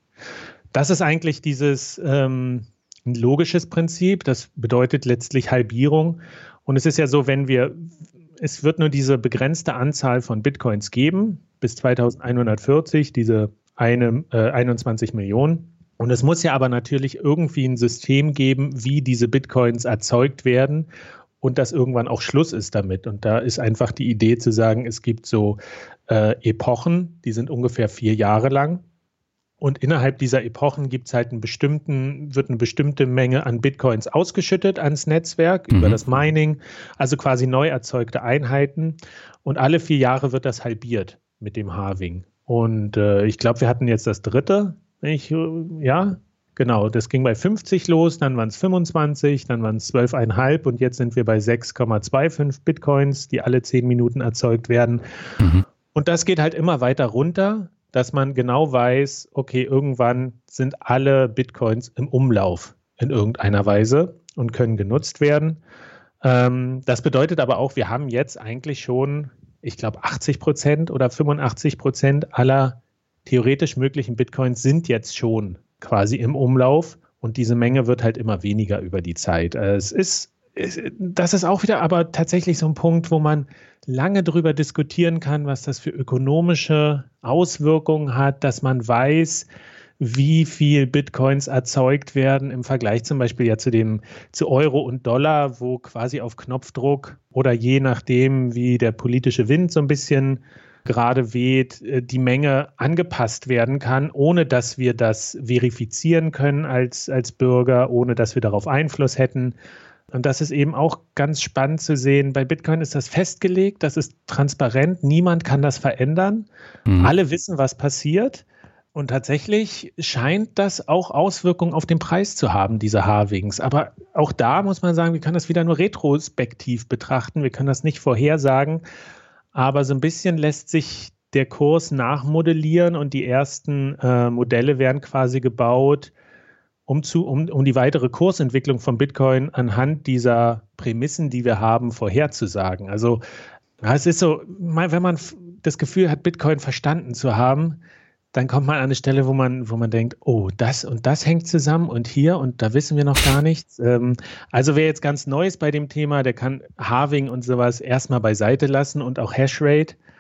Das ist eigentlich dieses ähm, ein logisches Prinzip, das bedeutet letztlich Halbierung. Und es ist ja so, wenn wir Es wird nur diese begrenzte Anzahl von Bitcoins geben, bis zweitausendeinhundertvierzig, diese eine, äh, einundzwanzig Millionen. Und es muss ja aber natürlich irgendwie ein System geben, wie diese Bitcoins erzeugt werden und dass irgendwann auch Schluss ist damit. Und da ist einfach die Idee zu sagen, es gibt so äh, Epochen, die sind ungefähr vier Jahre lang. Und innerhalb dieser Epochen gibt es halt einen bestimmten, wird eine bestimmte Menge an Bitcoins ausgeschüttet ans Netzwerk mhm. über das Mining, also quasi neu erzeugte Einheiten. Und alle vier Jahre wird das halbiert mit dem Halving. Und äh, ich glaube, wir hatten jetzt das dritte, wenn ich, ja, genau, das ging bei fünfzig los, dann waren es fünfundzwanzig, dann waren es zwölf Komma fünf und jetzt sind wir bei sechs Komma fünfundzwanzig Bitcoins, die alle zehn Minuten erzeugt werden. Mhm. Und das geht halt immer weiter runter, dass man genau weiß, okay, irgendwann sind alle Bitcoins im Umlauf in irgendeiner Weise und können genutzt werden. Ähm, das bedeutet aber auch, wir haben jetzt eigentlich schon, ich glaube, achtzig Prozent oder fünfundachtzig Prozent aller theoretisch möglichen Bitcoins sind jetzt schon quasi im Umlauf und diese Menge wird halt immer weniger über die Zeit. Es ist Das ist auch wieder aber tatsächlich so ein Punkt, wo man lange darüber diskutieren kann, was das für ökonomische Auswirkungen hat, dass man weiß, wie viel Bitcoins erzeugt werden im Vergleich zum Beispiel ja zu dem zu Euro und Dollar, wo quasi auf Knopfdruck oder je nachdem, wie der politische Wind so ein bisschen gerade weht, die Menge angepasst werden kann, ohne dass wir das verifizieren können als, als Bürger, ohne dass wir darauf Einfluss hätten. Und das ist eben auch ganz spannend zu sehen. Bei Bitcoin ist das festgelegt, das ist transparent, niemand kann das verändern. Mhm. Alle wissen, was passiert. Und tatsächlich scheint das auch Auswirkungen auf den Preis zu haben, diese Halvings. Aber auch da muss man sagen, wir können das wieder nur retrospektiv betrachten. Wir können das nicht vorhersagen. Aber so ein bisschen lässt sich der Kurs nachmodellieren und die ersten äh, Modelle werden quasi gebaut, Um, zu, um, um die weitere Kursentwicklung von Bitcoin anhand dieser Prämissen, die wir haben, vorherzusagen. Also ja, es ist so, wenn man das Gefühl hat, Bitcoin verstanden zu haben, dann kommt man an eine Stelle, wo man, wo man denkt, oh, das und das hängt zusammen und hier und da wissen wir noch gar nichts. Ähm, also wer jetzt ganz Neues bei dem Thema, der kann Halving und sowas erstmal beiseite lassen und auch Hashrate.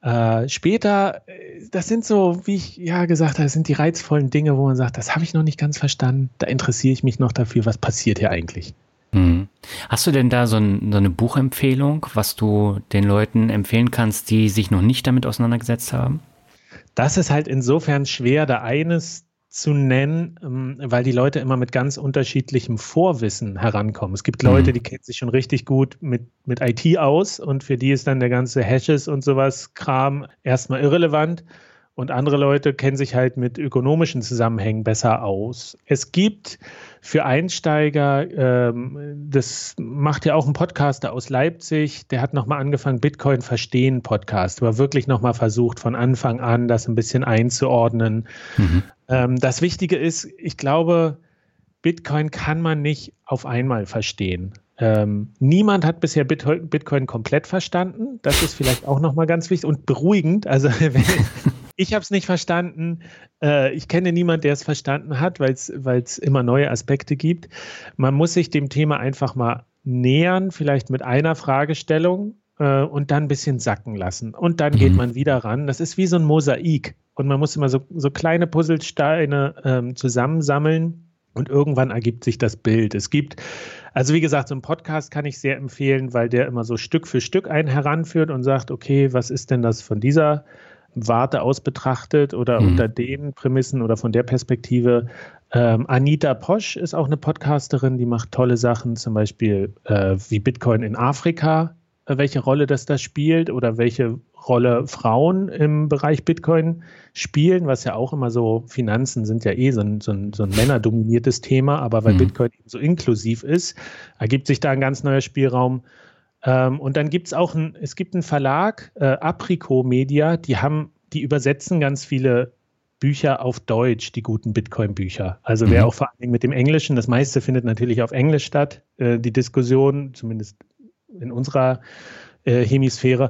Äh, später, das sind so, wie ich ja gesagt habe, das sind die reizvollen Dinge, wo man sagt, das habe ich noch nicht ganz verstanden, da interessiere ich mich noch dafür, was passiert hier eigentlich. Mhm. Hast du denn da so, ein, so eine Buchempfehlung, was du den Leuten empfehlen kannst, die sich noch nicht damit auseinandergesetzt haben? Das ist halt insofern schwer, da eines zu nennen, weil die Leute immer mit ganz unterschiedlichem Vorwissen herankommen. Es gibt Leute, die kennen sich schon richtig gut mit, mit I T aus und für die ist dann der ganze Hashes und sowas Kram erstmal irrelevant und andere Leute kennen sich halt mit ökonomischen Zusammenhängen besser aus. Es gibt für Einsteiger, ähm, das macht ja auch ein Podcaster aus Leipzig, der hat nochmal angefangen, Bitcoin verstehen Podcast, aber wirklich nochmal versucht von Anfang an das ein bisschen einzuordnen. Mhm. Ähm, das Wichtige ist, ich glaube, Bitcoin kann man nicht auf einmal verstehen. Ähm, niemand hat bisher Bitcoin, Bitcoin komplett verstanden. Das ist vielleicht auch nochmal ganz wichtig und beruhigend. Also wenn, ich habe es nicht verstanden. Äh, ich kenne niemanden, der es verstanden hat, weil es immer neue Aspekte gibt. Man muss sich dem Thema einfach mal nähern, vielleicht mit einer Fragestellung äh, und dann ein bisschen sacken lassen. Und dann geht man wieder ran. Das ist wie so ein Mosaik. Und man muss immer so, so kleine Puzzlesteine ähm, zusammensammeln und irgendwann ergibt sich das Bild. Es gibt, also wie gesagt, so einen Podcast kann ich sehr empfehlen, weil der immer so Stück für Stück einen heranführt und sagt, okay, was ist denn das von dieser Warte aus betrachtet oder mhm. unter den Prämissen oder von der Perspektive. Ähm, Anita Posch ist auch eine Podcasterin, die macht tolle Sachen, zum Beispiel äh, wie Bitcoin in Afrika, äh, welche Rolle das da spielt oder welche Rolle Frauen im Bereich Bitcoin spielen, was ja auch immer so, Finanzen sind ja eh so ein, so ein, so ein männerdominiertes Thema, aber weil mhm. Bitcoin eben so inklusiv ist, ergibt sich da ein ganz neuer Spielraum. Ähm, und dann gibt es auch ein, es gibt einen Verlag, äh, Apricot Media, die haben, die übersetzen ganz viele Bücher auf Deutsch, die guten Bitcoin-Bücher. Also mhm. wer auch vor allen Dingen mit dem Englischen, das meiste findet natürlich auf Englisch statt, äh, die Diskussion, zumindest in unserer äh, Hemisphäre.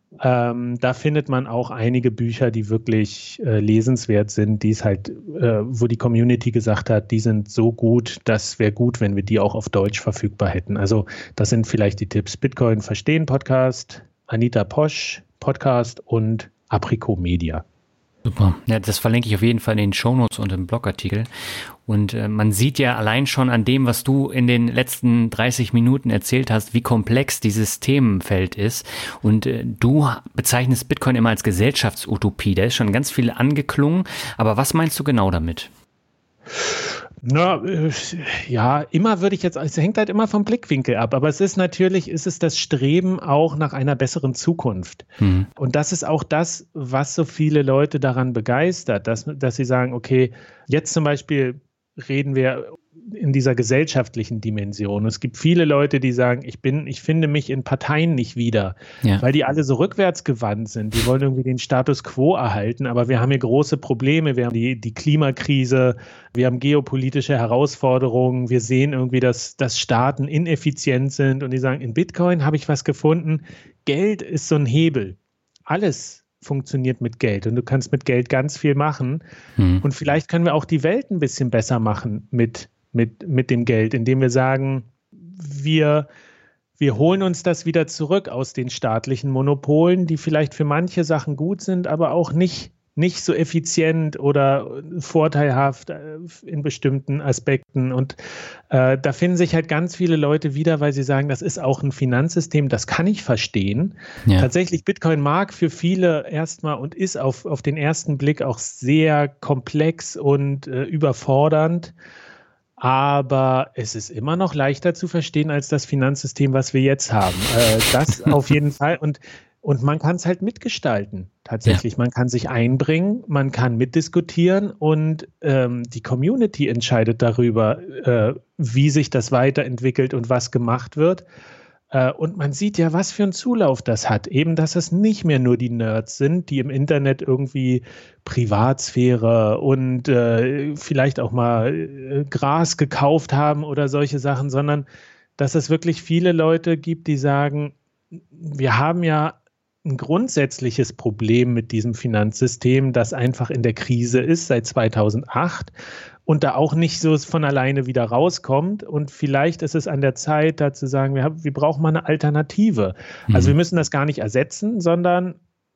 Ähm, da findet man auch einige Bücher, die wirklich äh, lesenswert sind, die es halt, äh, wo die Community gesagt hat, die sind so gut, das wäre gut, wenn wir die auch auf Deutsch verfügbar hätten. Also das sind vielleicht die Tipps. Bitcoin Verstehen Podcast, Anita Posch Podcast und Apricot Media. Super. Ja, das verlinke ich auf jeden Fall in den Shownotes und im Blogartikel. Und äh, man sieht ja allein schon an dem, was du in den letzten dreißig Minuten erzählt hast, wie komplex dieses Themenfeld ist. Und äh, du bezeichnest Bitcoin immer als Gesellschaftsutopie. Da ist schon ganz viel angeklungen. Aber was meinst du genau damit? Na, äh, ja, immer würde ich jetzt, es hängt halt immer vom Blickwinkel ab, aber es ist natürlich, ist es das Streben auch nach einer besseren Zukunft. Mhm. Und das ist auch das, was so viele Leute daran begeistert, dass, dass sie sagen, okay, jetzt zum Beispiel reden wir in dieser gesellschaftlichen Dimension. Es gibt viele Leute, die sagen, ich bin, ich finde mich in Parteien nicht wieder, ja. weil die alle so rückwärtsgewandt sind. Die wollen irgendwie den Status quo erhalten, aber wir haben hier große Probleme. Wir haben die, die Klimakrise, wir haben geopolitische Herausforderungen, wir sehen irgendwie, dass, dass Staaten ineffizient sind und die sagen, in Bitcoin habe ich was gefunden. Geld ist so ein Hebel. Alles funktioniert mit Geld und du kannst mit Geld ganz viel machen. Hm. Und vielleicht können wir auch die Welt ein bisschen besser machen mit Mit, mit dem Geld, indem wir sagen, wir, wir holen uns das wieder zurück aus den staatlichen Monopolen, die vielleicht für manche Sachen gut sind, aber auch nicht, nicht so effizient oder vorteilhaft in bestimmten Aspekten. Und äh, da finden sich halt ganz viele Leute wieder, weil sie sagen, das ist auch ein Finanzsystem, das kann ich verstehen. Ja. Tatsächlich, Bitcoin mag für viele erstmal und ist auf, auf den ersten Blick auch sehr komplex und äh, überfordernd. Aber es ist immer noch leichter zu verstehen als das Finanzsystem, was wir jetzt haben. Äh, das auf jeden Fall. Und, und man kann es halt mitgestalten, tatsächlich. Ja. Man kann sich einbringen, man kann mitdiskutieren und ähm, die Community entscheidet darüber, äh, wie sich das weiterentwickelt und was gemacht wird. Äh, und man sieht ja, was für einen Zulauf das hat. Eben, dass es nicht mehr nur die Nerds sind, die im Internet irgendwie Privatsphäre und äh, vielleicht auch mal äh, Gras gekauft haben oder solche Sachen, sondern dass es wirklich viele Leute gibt, die sagen, wir haben ja ein grundsätzliches Problem mit diesem Finanzsystem, das einfach in der Krise ist seit zweitausendacht und da auch nicht so von alleine wieder rauskommt. Und vielleicht ist es an der Zeit, da zu sagen, wir, haben, wir brauchen mal eine Alternative. Mhm. Also wir müssen das gar nicht ersetzen, sondern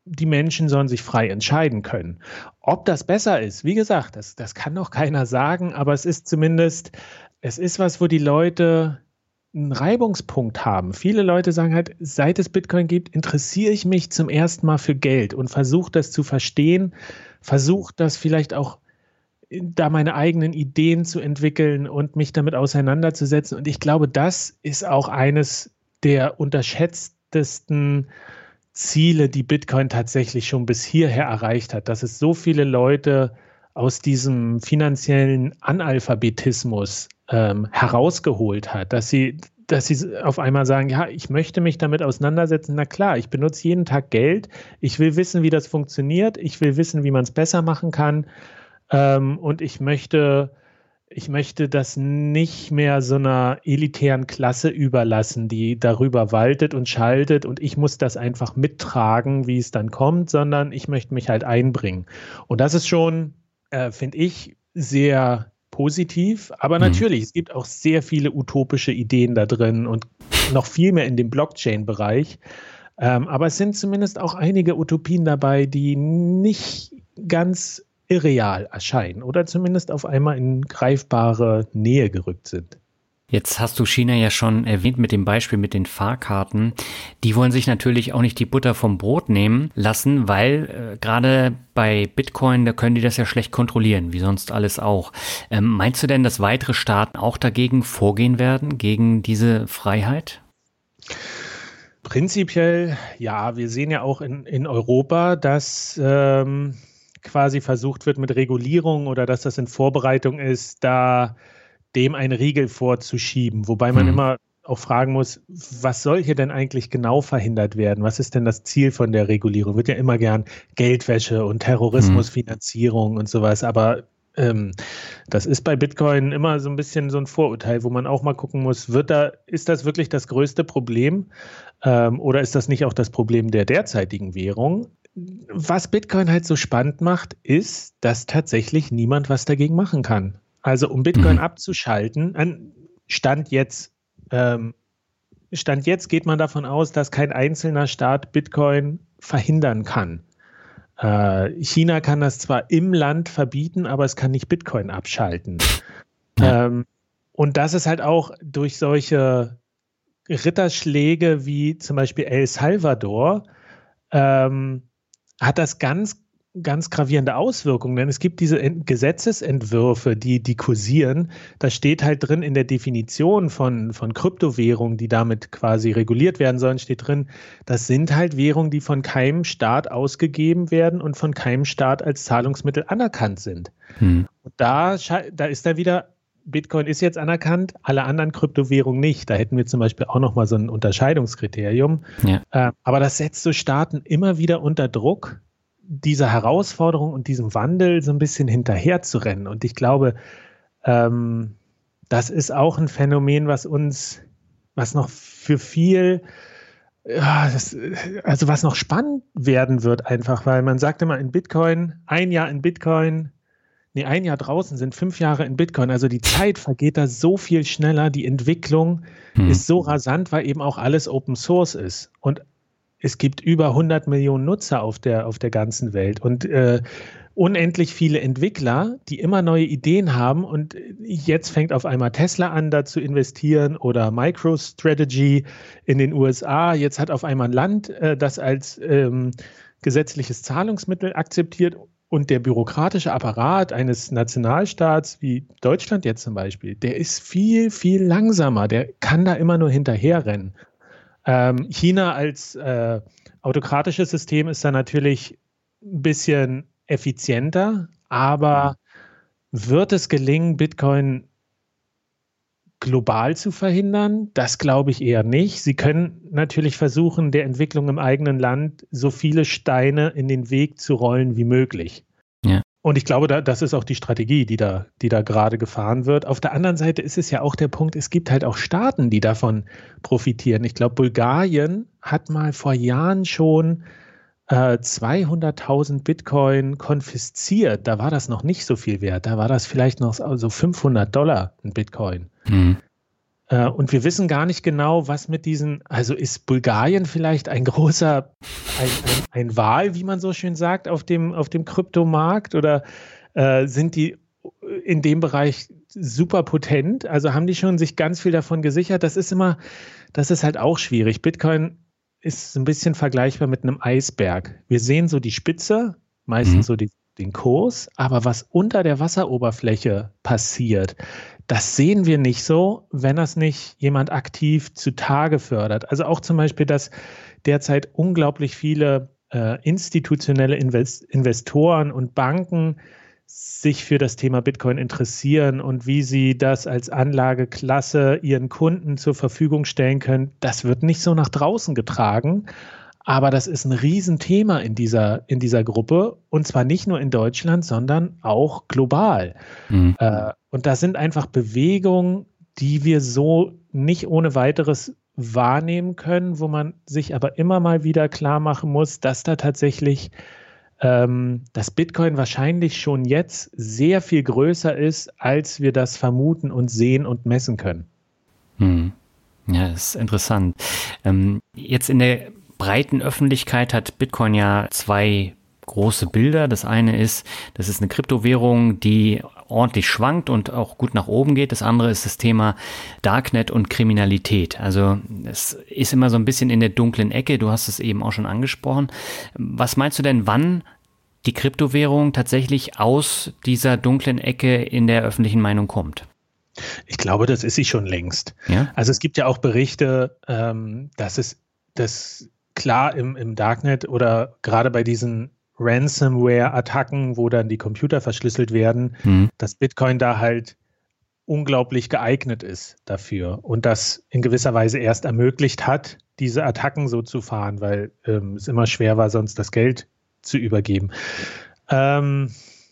die Menschen sollen sich frei entscheiden können. Ob das besser ist, wie gesagt, das, das kann noch keiner sagen, aber es ist zumindest, es ist was, wo die Leute einen Reibungspunkt haben. Viele Leute sagen halt, seit es Bitcoin gibt, interessiere ich mich zum ersten Mal für Geld und versuche das zu verstehen, versuche das vielleicht auch da meine eigenen Ideen zu entwickeln und mich damit auseinanderzusetzen. Und ich glaube, das ist auch eines der unterschätztesten Ziele, die Bitcoin tatsächlich schon bis hierher erreicht hat, dass es so viele Leute aus diesem finanziellen Analphabetismus ähm, herausgeholt hat, dass sie, dass sie auf einmal sagen, ja, ich möchte mich damit auseinandersetzen. Na klar, ich benutze jeden Tag Geld. Ich will wissen, wie das funktioniert. Ich will wissen, wie man es besser machen kann. Ähm, und ich möchte, ich möchte das nicht mehr so einer elitären Klasse überlassen, die darüber waltet und schaltet und ich muss das einfach mittragen, wie es dann kommt, sondern ich möchte mich halt einbringen. Und das ist schon, äh, finde ich, sehr positiv. Aber natürlich, mhm. es gibt auch sehr viele utopische Ideen da drin und noch viel mehr in dem Blockchain-Bereich. Ähm, aber es sind zumindest auch einige Utopien dabei, die nicht ganz irreal erscheinen oder zumindest auf einmal in greifbare Nähe gerückt sind. Jetzt hast du China ja schon erwähnt mit dem Beispiel mit den Fahrkarten. Die wollen sich natürlich auch nicht die Butter vom Brot nehmen lassen, weil äh, gerade bei Bitcoin, da können die das ja schlecht kontrollieren, wie sonst alles auch. Ähm, meinst du denn, dass weitere Staaten auch dagegen vorgehen werden, gegen diese Freiheit? Prinzipiell, ja. Wir sehen ja auch in, in Europa, dass ähm, quasi versucht wird mit Regulierung oder dass das in Vorbereitung ist, da dem einen Riegel vorzuschieben. Wobei man hm. immer auch fragen muss, was soll hier denn eigentlich genau verhindert werden? Was ist denn das Ziel von der Regulierung? Wird ja immer gern Geldwäsche und Terrorismusfinanzierung hm. und sowas, aber ähm, das ist bei Bitcoin immer so ein bisschen so ein Vorurteil, wo man auch mal gucken muss, wird da, ist das wirklich das größte Problem ähm, oder ist das nicht auch das Problem der derzeitigen Währung? Was Bitcoin halt so spannend macht, ist, dass tatsächlich niemand was dagegen machen kann. Also um Bitcoin mhm. abzuschalten, an Stand jetzt, ähm, Stand jetzt geht man davon aus, dass kein einzelner Staat Bitcoin verhindern kann. Äh, China kann das zwar im Land verbieten, aber es kann nicht Bitcoin abschalten. Ja. Ähm, und das ist halt auch durch solche Ritterschläge wie zum Beispiel El Salvador, ähm, hat das ganz, ganz gravierende Auswirkungen, denn es gibt diese Ent- Gesetzesentwürfe, die, die kursieren. Da steht halt drin in der Definition von, von Kryptowährungen, die damit quasi reguliert werden sollen, steht drin, das sind halt Währungen, die von keinem Staat ausgegeben werden und von keinem Staat als Zahlungsmittel anerkannt sind. Hm. Und da, da ist da wieder, Bitcoin ist jetzt anerkannt, alle anderen Kryptowährungen nicht. Da hätten wir zum Beispiel auch nochmal so ein Unterscheidungskriterium. Ja. Äh, aber das setzt so Staaten immer wieder unter Druck, dieser Herausforderung und diesem Wandel so ein bisschen hinterher zu rennen. Und ich glaube, ähm, das ist auch ein Phänomen, was uns, was noch für viel, ja, das, also was noch spannend werden wird einfach, weil man sagt immer in Bitcoin, ein Jahr in Bitcoin, nee, ein Jahr draußen sind fünf Jahre in Bitcoin. Also die Zeit vergeht da so viel schneller. Die Entwicklung hm. ist so rasant, weil eben auch alles Open Source ist. Und es gibt über hundert Millionen Nutzer auf der, auf der ganzen Welt und äh, unendlich viele Entwickler, die immer neue Ideen haben. Und jetzt fängt auf einmal Tesla an, da zu investieren oder MicroStrategy in den U S A. Jetzt hat auf einmal ein Land äh, das als ähm, gesetzliches Zahlungsmittel akzeptiert. Und der bürokratische Apparat eines Nationalstaats wie Deutschland jetzt zum Beispiel, der ist viel, viel langsamer. Der kann da immer nur hinterherrennen. Ähm, China als äh, autokratisches System ist da natürlich ein bisschen effizienter, aber wird es gelingen, Bitcoin global zu verhindern? Das glaube ich eher nicht. Sie können natürlich versuchen, der Entwicklung im eigenen Land so viele Steine in den Weg zu rollen wie möglich. Ja. Und ich glaube, da, das ist auch die Strategie, die da, die da gerade gefahren wird. Auf der anderen Seite ist es ja auch der Punkt, es gibt halt auch Staaten, die davon profitieren. Ich glaube, Bulgarien hat mal vor Jahren schon äh, zweihunderttausend Bitcoin konfisziert. Da war das noch nicht so viel wert. Da war das vielleicht noch so fünfhundert Dollar ein Bitcoin. Mhm. Und wir wissen gar nicht genau, was mit diesen, also ist Bulgarien vielleicht ein großer, ein, ein, ein Wal, wie man so schön sagt, auf dem, auf dem Kryptomarkt, oder äh, sind die in dem Bereich super potent? Also haben die schon sich ganz viel davon gesichert? Das ist immer, das ist halt auch schwierig. Bitcoin ist ein bisschen vergleichbar mit einem Eisberg. Wir sehen so die Spitze, meistens mhm. so die, den Kurs, aber was unter der Wasseroberfläche passiert, das sehen wir nicht so, wenn das nicht jemand aktiv zutage fördert. Also auch zum Beispiel, dass derzeit unglaublich viele äh, institutionelle Invest- Investoren und Banken sich für das Thema Bitcoin interessieren und wie sie das als Anlageklasse ihren Kunden zur Verfügung stellen können, das wird nicht so nach draußen getragen. Aber das ist ein Riesenthema in dieser, in dieser Gruppe, und zwar nicht nur in Deutschland, sondern auch global. Mhm. Äh, und das sind einfach Bewegungen, die wir so nicht ohne weiteres wahrnehmen können, wo man sich aber immer mal wieder klar machen muss, dass da tatsächlich ähm, das Bitcoin wahrscheinlich schon jetzt sehr viel größer ist, als wir das vermuten und sehen und messen können. Mhm. Ja, das ist interessant. Ähm, jetzt in der breiten Öffentlichkeit hat Bitcoin ja zwei große Bilder. Das eine ist, das ist eine Kryptowährung, die ordentlich schwankt und auch gut nach oben geht. Das andere ist das Thema Darknet und Kriminalität. Also es ist immer so ein bisschen in der dunklen Ecke. Du hast es eben auch schon angesprochen. Was meinst du denn, wann die Kryptowährung tatsächlich aus dieser dunklen Ecke in der öffentlichen Meinung kommt? Ich glaube, das ist sie schon längst. Ja? Also es gibt ja auch Berichte, ähm, dass es das klar im, im Darknet oder gerade bei diesen Ransomware-Attacken, wo dann die Computer verschlüsselt werden, mhm. dass Bitcoin da halt unglaublich geeignet ist dafür und das in gewisser Weise erst ermöglicht hat, diese Attacken so zu fahren, weil ähm, es immer schwer war, sonst das Geld zu übergeben. Ähm,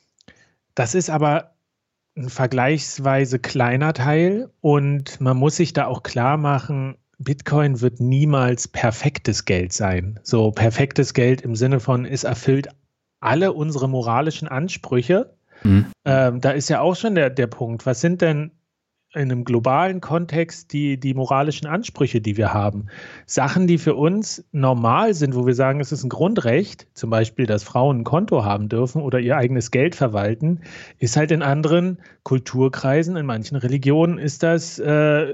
das ist aber ein vergleichsweise kleiner Teil, und man muss sich da auch klar machen, Bitcoin wird niemals perfektes Geld sein. So perfektes Geld im Sinne von, es erfüllt alle unsere moralischen Ansprüche. Mhm. Ähm, da ist ja auch schon der, der Punkt, was sind denn in einem globalen Kontext die, die moralischen Ansprüche, die wir haben? Sachen, die für uns normal sind, wo wir sagen, es ist ein Grundrecht, zum Beispiel, dass Frauen ein Konto haben dürfen oder ihr eigenes Geld verwalten, ist halt in anderen Kulturkreisen, in manchen Religionen ist das äh,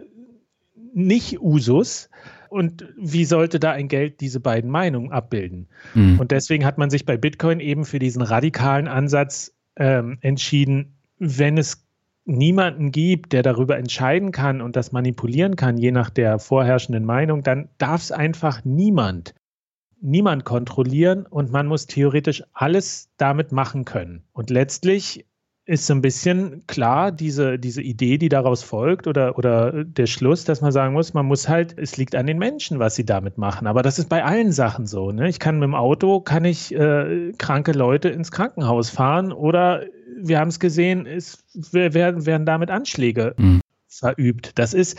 nicht Usus. Und wie sollte da ein Geld diese beiden Meinungen abbilden? Mhm. Und deswegen hat man sich bei Bitcoin eben für diesen radikalen Ansatz ähm, entschieden, wenn es niemanden gibt, der darüber entscheiden kann und das manipulieren kann, je nach der vorherrschenden Meinung, dann darf es einfach niemand, niemand kontrollieren, und man muss theoretisch alles damit machen können. Und letztlich ist so ein bisschen klar diese, diese Idee, die daraus folgt, oder, oder der Schluss, dass man sagen muss, man muss halt, es liegt an den Menschen, was sie damit machen. Aber das ist bei allen Sachen so. Ne? Ich kann mit dem Auto, kann ich äh, kranke Leute ins Krankenhaus fahren, oder wir haben es gesehen, es werden, werden damit Anschläge mhm. verübt. Das ist,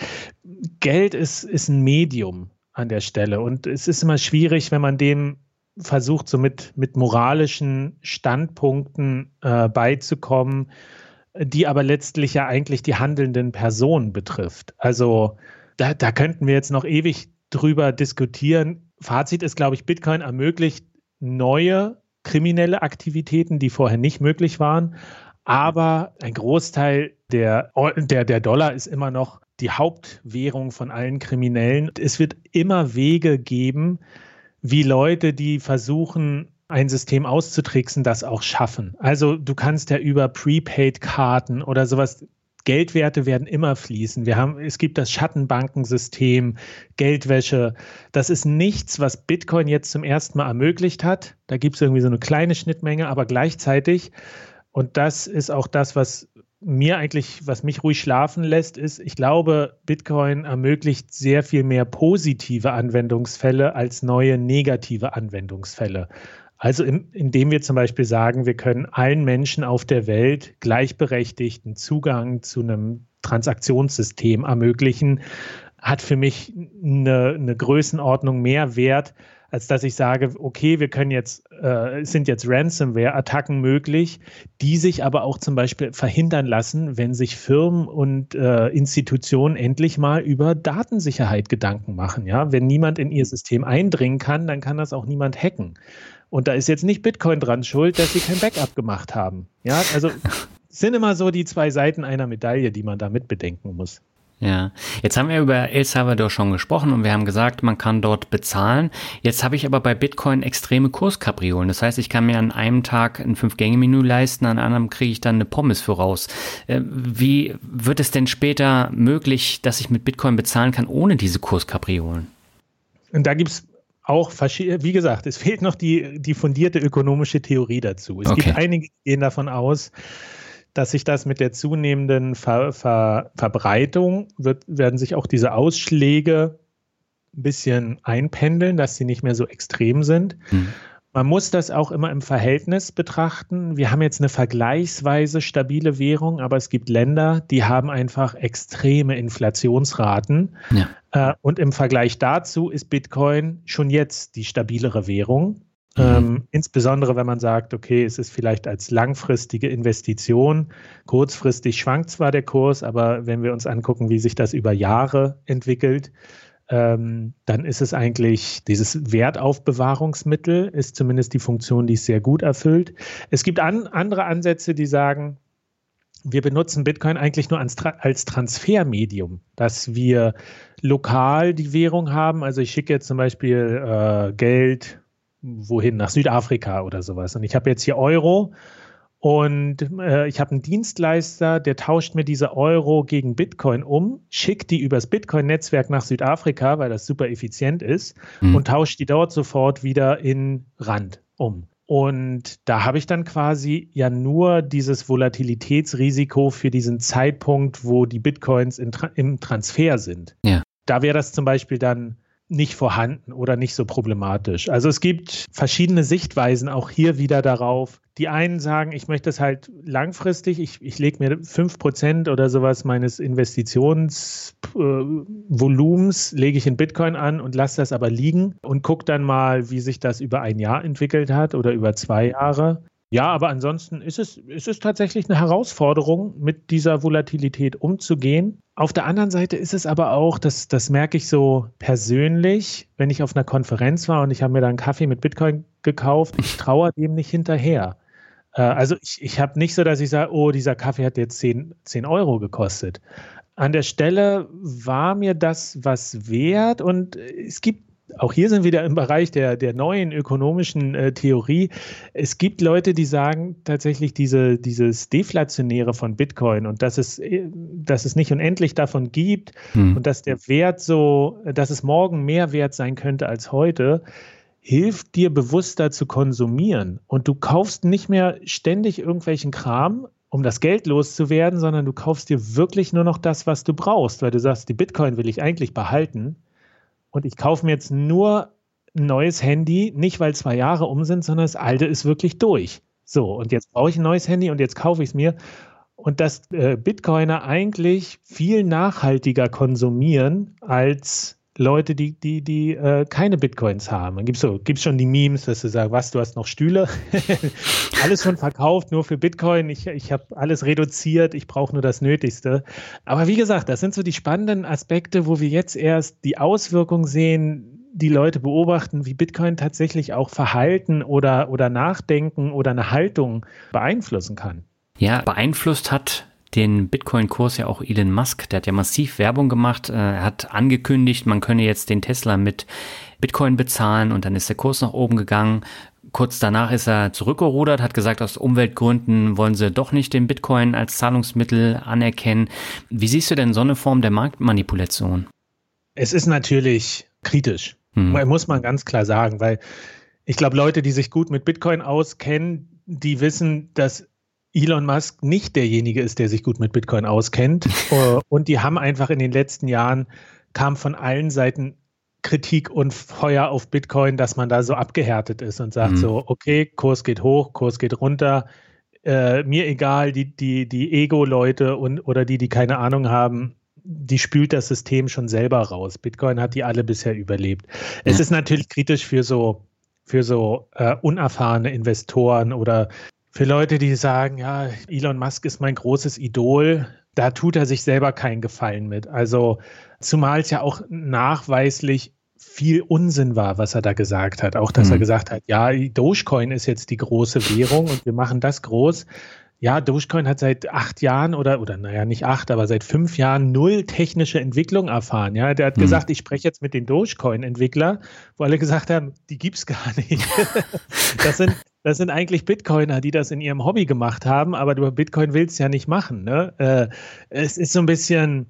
Geld ist, ist ein Medium an der Stelle, und es ist immer schwierig, wenn man dem versucht, so mit, mit moralischen Standpunkten äh, beizukommen, die aber letztlich ja eigentlich die handelnden Personen betrifft. Also da, da könnten wir jetzt noch ewig drüber diskutieren. Fazit ist, glaube ich, Bitcoin ermöglicht neue kriminelle Aktivitäten, die vorher nicht möglich waren. Aber ein Großteil der, der, der Dollar ist immer noch die Hauptwährung von allen Kriminellen. Es wird immer Wege geben, wie Leute, die versuchen, ein System auszutricksen, das auch schaffen. Also du kannst ja über Prepaid-Karten oder sowas, Geldwerte werden immer fließen. Wir haben, es gibt das Schattenbankensystem, Geldwäsche. Das ist nichts, was Bitcoin jetzt zum ersten Mal ermöglicht hat. Da gibt es irgendwie so eine kleine Schnittmenge, aber gleichzeitig, und das ist auch das, was mir eigentlich, was mich ruhig schlafen lässt, ist, ich glaube, Bitcoin ermöglicht sehr viel mehr positive Anwendungsfälle als neue negative Anwendungsfälle. Also in, indem wir zum Beispiel sagen, wir können allen Menschen auf der Welt gleichberechtigten Zugang zu einem Transaktionssystem ermöglichen, hat für mich eine, eine Größenordnung mehr Wert, als dass ich sage, okay, wir können jetzt, äh, es sind jetzt Ransomware-Attacken möglich, die sich aber auch zum Beispiel verhindern lassen, wenn sich Firmen und äh, Institutionen endlich mal über Datensicherheit Gedanken machen. Ja? Wenn niemand in ihr System eindringen kann, dann kann das auch niemand hacken. Und da ist jetzt nicht Bitcoin dran schuld, dass sie kein Backup gemacht haben. Ja, also es sind immer so die zwei Seiten einer Medaille, die man da mit bedenken muss. Ja, jetzt haben wir über El Salvador schon gesprochen und wir haben gesagt, man kann dort bezahlen. Jetzt habe ich aber bei Bitcoin extreme Kurskapriolen. Das heißt, ich kann mir an einem Tag ein Fünf-Gänge-Menü leisten, an einem anderen kriege ich dann eine Pommes für raus. Wie wird es denn später möglich, dass ich mit Bitcoin bezahlen kann, ohne diese Kurskapriolen? Und da gibt es auch verschiedene, wie gesagt, es fehlt noch die, die fundierte ökonomische Theorie dazu. Es okay. gibt einige, die gehen davon aus, dass sich das mit der zunehmenden Ver, Ver, Verbreitung, wird, werden sich auch diese Ausschläge ein bisschen einpendeln, dass sie nicht mehr so extrem sind. Mhm. Man muss das auch immer im Verhältnis betrachten. Wir haben jetzt eine vergleichsweise stabile Währung, aber es gibt Länder, die haben einfach extreme Inflationsraten. Ja. Äh, und im Vergleich dazu ist Bitcoin schon jetzt die stabilere Währung. Mhm. Ähm, insbesondere wenn man sagt, okay, es ist vielleicht als langfristige Investition, kurzfristig schwankt zwar der Kurs, aber wenn wir uns angucken, wie sich das über Jahre entwickelt, ähm, dann ist es eigentlich dieses Wertaufbewahrungsmittel, ist zumindest die Funktion, die es sehr gut erfüllt. Es gibt an, andere Ansätze, die sagen, wir benutzen Bitcoin eigentlich nur als, als Transfermedium, dass wir lokal die Währung haben. Also ich schicke jetzt zum Beispiel äh, Geld wohin, nach Südafrika oder sowas. Und ich habe jetzt hier Euro und äh, ich habe einen Dienstleister, der tauscht mir diese Euro gegen Bitcoin um, schickt die übers Bitcoin-Netzwerk nach Südafrika, weil das super effizient ist, mhm. und tauscht die dort sofort wieder in Rand um. Und da habe ich dann quasi ja nur dieses Volatilitätsrisiko für diesen Zeitpunkt, wo die Bitcoins in, im Transfer sind. Ja. Da wäre das zum Beispiel dann nicht vorhanden oder nicht so problematisch. Also es gibt verschiedene Sichtweisen auch hier wieder darauf. Die einen sagen, ich möchte das halt langfristig, ich, ich lege mir fünf Prozent oder sowas meines Investitionsvolumens, äh, lege ich in Bitcoin an und lasse das aber liegen und gucke dann mal, wie sich das über ein Jahr entwickelt hat oder über zwei Jahre. Ja, aber ansonsten ist es, ist es tatsächlich eine Herausforderung, mit dieser Volatilität umzugehen. Auf der anderen Seite ist es aber auch, das, das merke ich so persönlich, wenn ich auf einer Konferenz war und ich habe mir da einen Kaffee mit Bitcoin gekauft, ich traue dem nicht hinterher. Äh, also ich, ich habe nicht so, dass ich sage, oh, dieser Kaffee hat jetzt zehn Euro gekostet. An der Stelle war mir das was wert und es gibt, auch hier sind wir wieder im Bereich der, der neuen ökonomischen äh, Theorie. Es gibt Leute, die sagen tatsächlich diese, dieses Deflationäre von Bitcoin und dass es, dass es nicht unendlich davon gibt hm. und dass der Wert so, dass es morgen mehr wert sein könnte als heute, hilft dir bewusster zu konsumieren. Und du kaufst nicht mehr ständig irgendwelchen Kram, um das Geld loszuwerden, sondern du kaufst dir wirklich nur noch das, was du brauchst, weil du sagst, die Bitcoin will ich eigentlich behalten. Und ich kaufe mir jetzt nur ein neues Handy, nicht weil zwei Jahre um sind, sondern das alte ist wirklich durch. So, und jetzt brauche ich ein neues Handy und jetzt kaufe ich es mir. Und dass äh, Bitcoiner eigentlich viel nachhaltiger konsumieren als Leute, die, die, die äh, keine Bitcoins haben. Dann gibt es so, gibt's schon die Memes, dass du sagst, was, du hast noch Stühle? Alles schon verkauft, nur für Bitcoin. Ich, ich habe alles reduziert, ich brauche nur das Nötigste. Aber wie gesagt, das sind so die spannenden Aspekte, wo wir jetzt erst die Auswirkungen sehen, die Leute beobachten, wie Bitcoin tatsächlich auch Verhalten oder, oder Nachdenken oder eine Haltung beeinflussen kann. Ja, beeinflusst hat den Bitcoin-Kurs ja auch Elon Musk. Der hat ja massiv Werbung gemacht. Er hat angekündigt, man könne jetzt den Tesla mit Bitcoin bezahlen und dann ist der Kurs nach oben gegangen. Kurz danach ist er zurückgerudert, hat gesagt, aus Umweltgründen wollen sie doch nicht den Bitcoin als Zahlungsmittel anerkennen. Wie siehst du denn so eine Form der Marktmanipulation? Es ist natürlich kritisch, hm. muss man ganz klar sagen, weil ich glaube, Leute, die sich gut mit Bitcoin auskennen, die wissen, dass Elon Musk nicht derjenige ist, der sich gut mit Bitcoin auskennt. Und die haben einfach in den letzten Jahren, kam von allen Seiten Kritik und Feuer auf Bitcoin, dass man da so abgehärtet ist und sagt mhm. so, okay, Kurs geht hoch, Kurs geht runter, äh, mir egal, die, die, die Ego-Leute und oder die, die keine Ahnung haben, die spült das System schon selber raus. Bitcoin hat die alle bisher überlebt. Es ist natürlich kritisch für so, für so äh, unerfahrene Investoren oder für Leute, die sagen, ja, Elon Musk ist mein großes Idol. Da tut er sich selber keinen Gefallen mit. Also zumal es ja auch nachweislich viel Unsinn war, was er da gesagt hat. Auch, dass mhm. er gesagt hat, ja, Dogecoin ist jetzt die große Währung und wir machen das groß. Ja, Dogecoin hat seit acht Jahren oder, oder naja, nicht acht, aber seit fünf Jahren null technische Entwicklung erfahren. Ja, der hat mhm. gesagt, ich spreche jetzt mit den Dogecoin-Entwickler, wo alle gesagt haben, die gibt's gar nicht. das sind, das sind eigentlich Bitcoiner, die das in ihrem Hobby gemacht haben, aber du Bitcoin willst ja nicht machen. Ne? Äh, es ist so ein bisschen,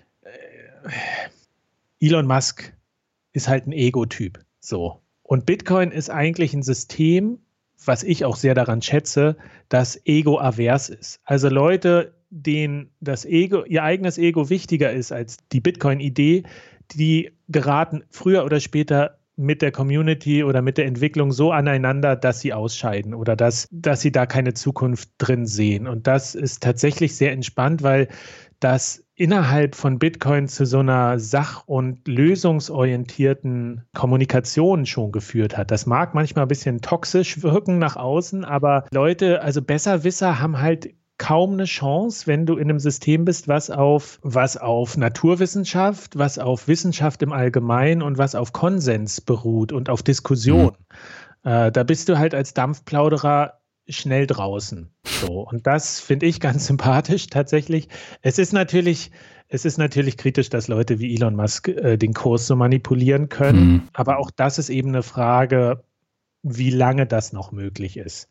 äh, Elon Musk ist halt ein Ego-Typ. So. Und Bitcoin ist eigentlich ein System, was ich auch sehr daran schätze, dass ego-avers ist. Also Leute, denen das Ego, ihr eigenes Ego wichtiger ist als die Bitcoin-Idee, die geraten früher oder später mit der Community oder mit der Entwicklung so aneinander, dass sie ausscheiden oder dass, dass sie da keine Zukunft drin sehen. Und das ist tatsächlich sehr entspannt, weil das innerhalb von Bitcoin zu so einer sach- und lösungsorientierten Kommunikation schon geführt hat. Das mag manchmal ein bisschen toxisch wirken nach außen, aber Leute, also Besserwisser haben halt kaum eine Chance, wenn du in einem System bist, was auf, was auf Naturwissenschaft, was auf Wissenschaft im Allgemeinen und was auf Konsens beruht und auf Diskussion. Mhm. Äh, da bist du halt als Dampfplauderer schnell draußen. So. Und das finde ich ganz sympathisch tatsächlich. Es ist natürlich, es ist natürlich kritisch, dass Leute wie Elon Musk äh, den Kurs so manipulieren können. Mhm. Aber auch das ist eben eine Frage, wie lange das noch möglich ist.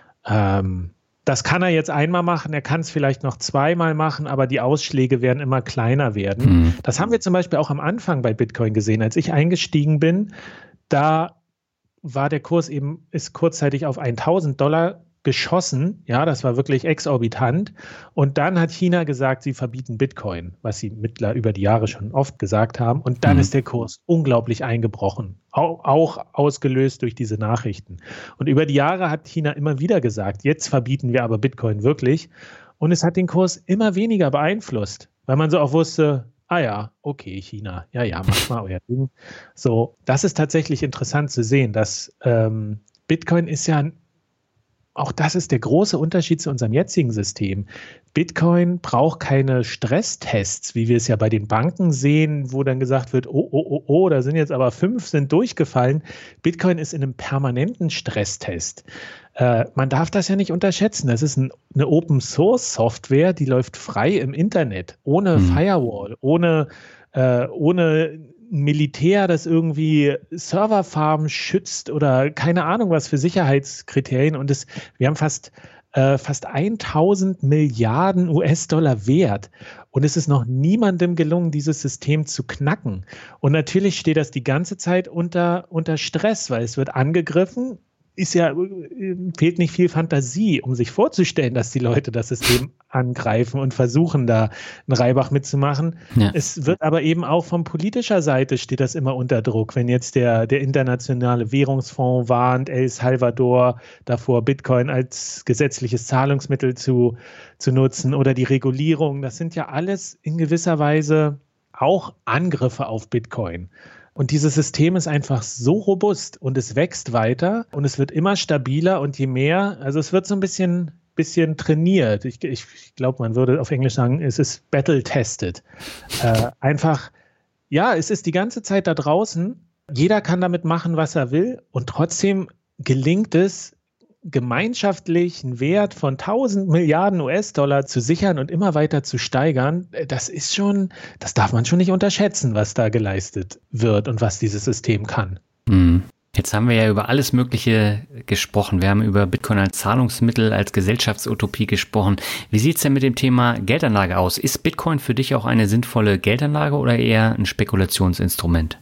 Ähm, das kann er jetzt einmal machen, er kann es vielleicht noch zweimal machen, aber die Ausschläge werden immer kleiner werden. Mhm. Das haben wir zum Beispiel auch am Anfang bei Bitcoin gesehen. Als ich eingestiegen bin, da war der Kurs eben, ist kurzzeitig auf tausend Dollar geschossen. Ja, das war wirklich exorbitant. Und dann hat China gesagt, sie verbieten Bitcoin, was sie mittlerweile über die Jahre schon oft gesagt haben. Und dann mhm. ist der Kurs unglaublich eingebrochen, auch, auch ausgelöst durch diese Nachrichten. Und über die Jahre hat China immer wieder gesagt, jetzt verbieten wir aber Bitcoin wirklich. Und es hat den Kurs immer weniger beeinflusst, weil man so auch wusste, ah ja, okay, China, ja, ja, macht mal euer Ding. So, das ist tatsächlich interessant zu sehen, dass ähm, Bitcoin ist ja, auch das ist der große Unterschied zu unserem jetzigen System. Bitcoin braucht keine Stresstests, wie wir es ja bei den Banken sehen, wo dann gesagt wird, oh, oh, oh, oh, da sind jetzt aber fünf sind durchgefallen. Bitcoin ist in einem permanenten Stresstest. Äh, man darf das ja nicht unterschätzen. Das ist ein, eine Open-Source-Software, die läuft frei im Internet, ohne mhm. Firewall, ohne, äh, ohne Militär, das irgendwie Serverfarmen schützt oder keine Ahnung was für Sicherheitskriterien. Und es, wir haben fast, äh, fast tausend Milliarden U S-Dollar wert. Und es ist noch niemandem gelungen, dieses System zu knacken. Und natürlich steht das die ganze Zeit unter, unter Stress, weil es wird angegriffen. Ist ja, fehlt nicht viel Fantasie, um sich vorzustellen, dass die Leute das System angreifen und versuchen, da einen Reibach mitzumachen. Ja. Es wird aber eben auch von politischer Seite steht das immer unter Druck. Wenn jetzt der, der internationale Währungsfonds warnt, El Salvador davor, Bitcoin als gesetzliches Zahlungsmittel zu, zu nutzen oder die Regulierung, das sind ja alles in gewisser Weise auch Angriffe auf Bitcoin. Und dieses System ist einfach so robust und es wächst weiter und es wird immer stabiler und je mehr, also es wird so ein bisschen, bisschen trainiert. Ich, ich, ich glaube, man würde auf Englisch sagen, es ist battle-tested. Äh, einfach, ja, es ist die ganze Zeit da draußen. Jeder kann damit machen, was er will und trotzdem gelingt es, gemeinschaftlich einen Wert von tausend Milliarden U S-Dollar zu sichern und immer weiter zu steigern, das ist schon, das darf man schon nicht unterschätzen, was da geleistet wird und was dieses System kann. Jetzt haben wir ja über alles Mögliche gesprochen. Wir haben über Bitcoin als Zahlungsmittel, als Gesellschaftsutopie gesprochen. Wie sieht es denn mit dem Thema Geldanlage aus? Ist Bitcoin für dich auch eine sinnvolle Geldanlage oder eher ein Spekulationsinstrument?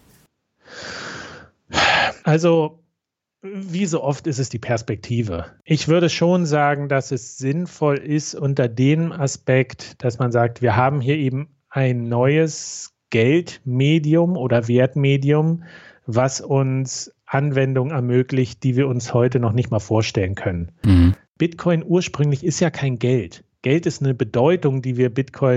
Also wie so oft ist es die Perspektive. Ich würde schon sagen, dass es sinnvoll ist unter dem Aspekt, dass man sagt, wir haben hier eben ein neues Geldmedium oder Wertmedium, was uns Anwendungen ermöglicht, die wir uns heute noch nicht mal vorstellen können. Mhm. Bitcoin ursprünglich ist ja kein Geld. Geld ist eine Bedeutung, die wir Bitcoin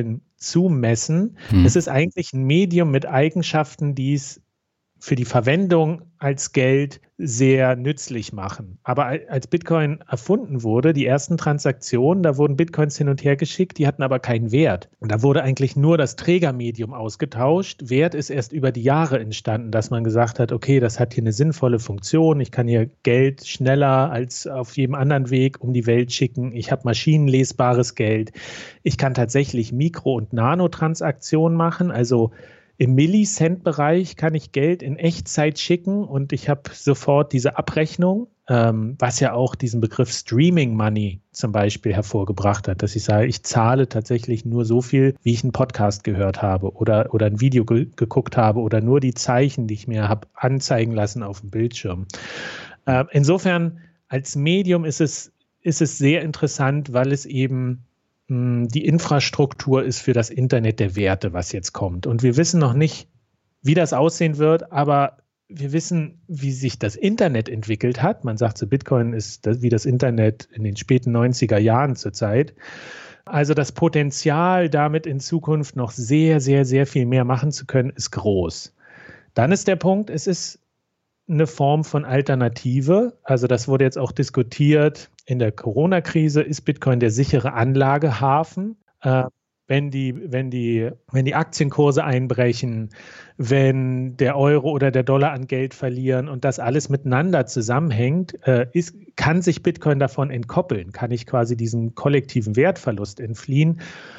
zumessen. Hm. Es ist eigentlich ein Medium mit Eigenschaften, die es für die Verwendung als Geld sehr nützlich machen. Aber als Bitcoin erfunden wurde, die ersten Transaktionen, da wurden Bitcoins hin und her geschickt, die hatten aber keinen Wert. Und da wurde eigentlich nur das Trägermedium ausgetauscht. Wert ist erst über die Jahre entstanden, dass man gesagt hat, okay, das hat hier eine sinnvolle Funktion. Ich kann hier Geld schneller als auf jedem anderen Weg um die Welt schicken. Ich habe maschinenlesbares Geld. Ich kann tatsächlich Mikro- und Nanotransaktionen machen, also im Millicent-Bereich kann ich Geld in Echtzeit schicken und ich habe sofort diese Abrechnung, ähm, was ja auch diesen Begriff Streaming Money zum Beispiel hervorgebracht hat, dass ich sage, ich zahle tatsächlich nur so viel, wie ich einen Podcast gehört habe oder, oder ein Video ge- geguckt habe oder nur die Zeichen, die ich mir habe anzeigen lassen auf dem Bildschirm. Äh, insofern als Medium ist es, ist es sehr interessant, weil es eben die Infrastruktur ist für das Internet der Werte, was jetzt kommt. Und wir wissen noch nicht, wie das aussehen wird, aber wir wissen, wie sich das Internet entwickelt hat. Man sagt so, Bitcoin ist das, wie das Internet in den späten neunziger Jahren zurzeit. Also das Potenzial, damit in Zukunft noch sehr, sehr, sehr viel mehr machen zu können, ist groß. Dann ist der Punkt, es ist eine Form von Alternative. Also das wurde jetzt auch diskutiert in der Corona-Krise. Ist Bitcoin der sichere Anlagehafen? Äh, wenn die, wenn die, wenn die Aktienkurse einbrechen, wenn der Euro oder der Dollar an Geld verlieren und das alles miteinander zusammenhängt, äh, ist, kann sich Bitcoin davon entkoppeln? Kann ich quasi diesem kollektiven Wertverlust entfliehen?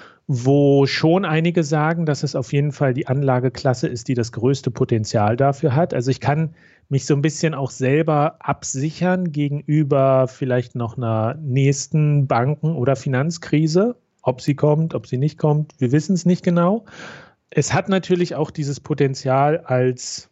Wo schon einige sagen, dass es auf jeden Fall die Anlageklasse ist, die das größte Potenzial dafür hat. Also ich kann mich so ein bisschen auch selber absichern gegenüber vielleicht noch einer nächsten Banken- oder Finanzkrise. Ob sie kommt, ob sie nicht kommt, wir wissen es nicht genau. Es hat natürlich auch dieses Potenzial als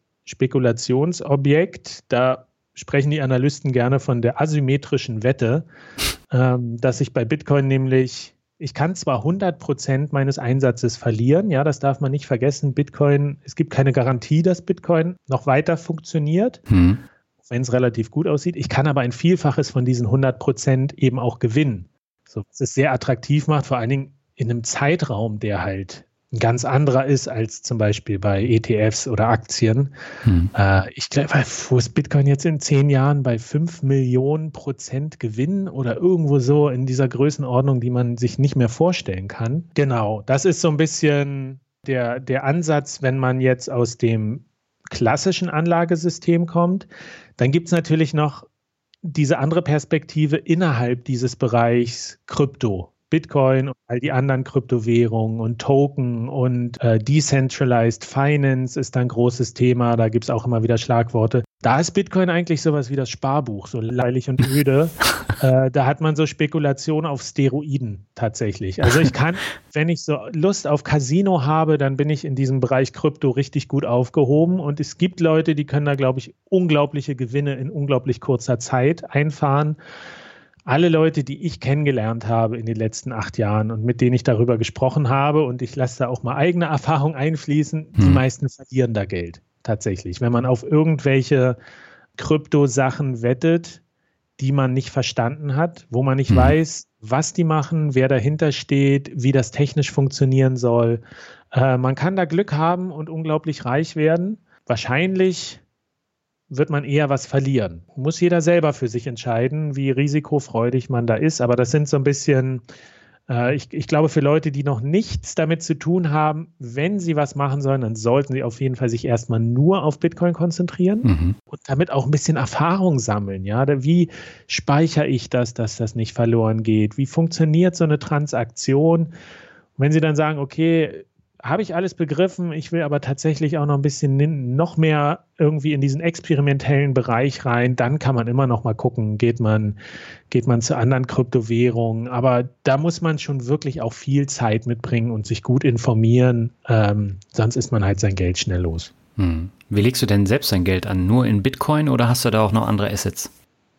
Spekulationsobjekt. Da sprechen die Analysten gerne von der asymmetrischen Wette, ähm, dass ich bei Bitcoin nämlich Ich kann zwar hundert Prozent meines Einsatzes verlieren, ja, das darf man nicht vergessen. Bitcoin, es gibt keine Garantie, dass Bitcoin noch weiter funktioniert, hm. wenn es relativ gut aussieht. Ich kann aber ein Vielfaches von diesen hundert Prozent eben auch gewinnen. So, was es sehr attraktiv macht, vor allen Dingen in einem Zeitraum, der halt ein ganz anderer ist als zum Beispiel bei E T Fs oder Aktien. Hm. Äh, ich glaube, wo ist Bitcoin jetzt in zehn Jahren bei fünf Millionen Prozent Gewinn oder irgendwo so in dieser Größenordnung, die man sich nicht mehr vorstellen kann. Genau, das ist so ein bisschen der, der Ansatz, wenn man jetzt aus dem klassischen Anlagesystem kommt. Dann gibt es natürlich noch diese andere Perspektive innerhalb dieses Bereichs Krypto. Bitcoin und all die anderen Kryptowährungen und Token und äh, Decentralized Finance ist ein großes Thema. Da gibt es auch immer wieder Schlagworte. Da ist Bitcoin eigentlich sowas wie das Sparbuch, so leilig und öde. äh, da hat man so Spekulationen auf Steroiden tatsächlich. Also ich kann, wenn ich so Lust auf Casino habe, dann bin ich in diesem Bereich Krypto richtig gut aufgehoben. Und es gibt Leute, die können da, glaube ich, unglaubliche Gewinne in unglaublich kurzer Zeit einfahren. Alle Leute, die ich kennengelernt habe in den letzten acht Jahren und mit denen ich darüber gesprochen habe, und ich lasse da auch mal eigene Erfahrungen einfließen, die hm. meisten verlieren da Geld tatsächlich. Wenn man auf irgendwelche Kryptosachen wettet, die man nicht verstanden hat, wo man nicht hm. weiß, was die machen, wer dahinter steht, wie das technisch funktionieren soll. Äh, man kann da Glück haben und unglaublich reich werden. Wahrscheinlich wird man eher was verlieren. Muss jeder selber für sich entscheiden, wie risikofreudig man da ist. Aber das sind so ein bisschen, äh, ich, ich glaube, für Leute, die noch nichts damit zu tun haben, wenn sie was machen sollen, dann sollten sie auf jeden Fall sich erstmal nur auf Bitcoin konzentrieren mhm. und damit auch ein bisschen Erfahrung sammeln. Ja? Wie speichere ich das, dass das nicht verloren geht? Wie funktioniert so eine Transaktion? Und wenn sie dann sagen, okay, habe ich alles begriffen, ich will aber tatsächlich auch noch ein bisschen noch mehr irgendwie in diesen experimentellen Bereich rein, dann kann man immer noch mal gucken, geht man, geht man zu anderen Kryptowährungen, aber da muss man schon wirklich auch viel Zeit mitbringen und sich gut informieren, ähm, sonst ist man halt sein Geld schnell los. Hm. Wie legst du denn selbst dein Geld an? Nur in Bitcoin oder hast du da auch noch andere Assets?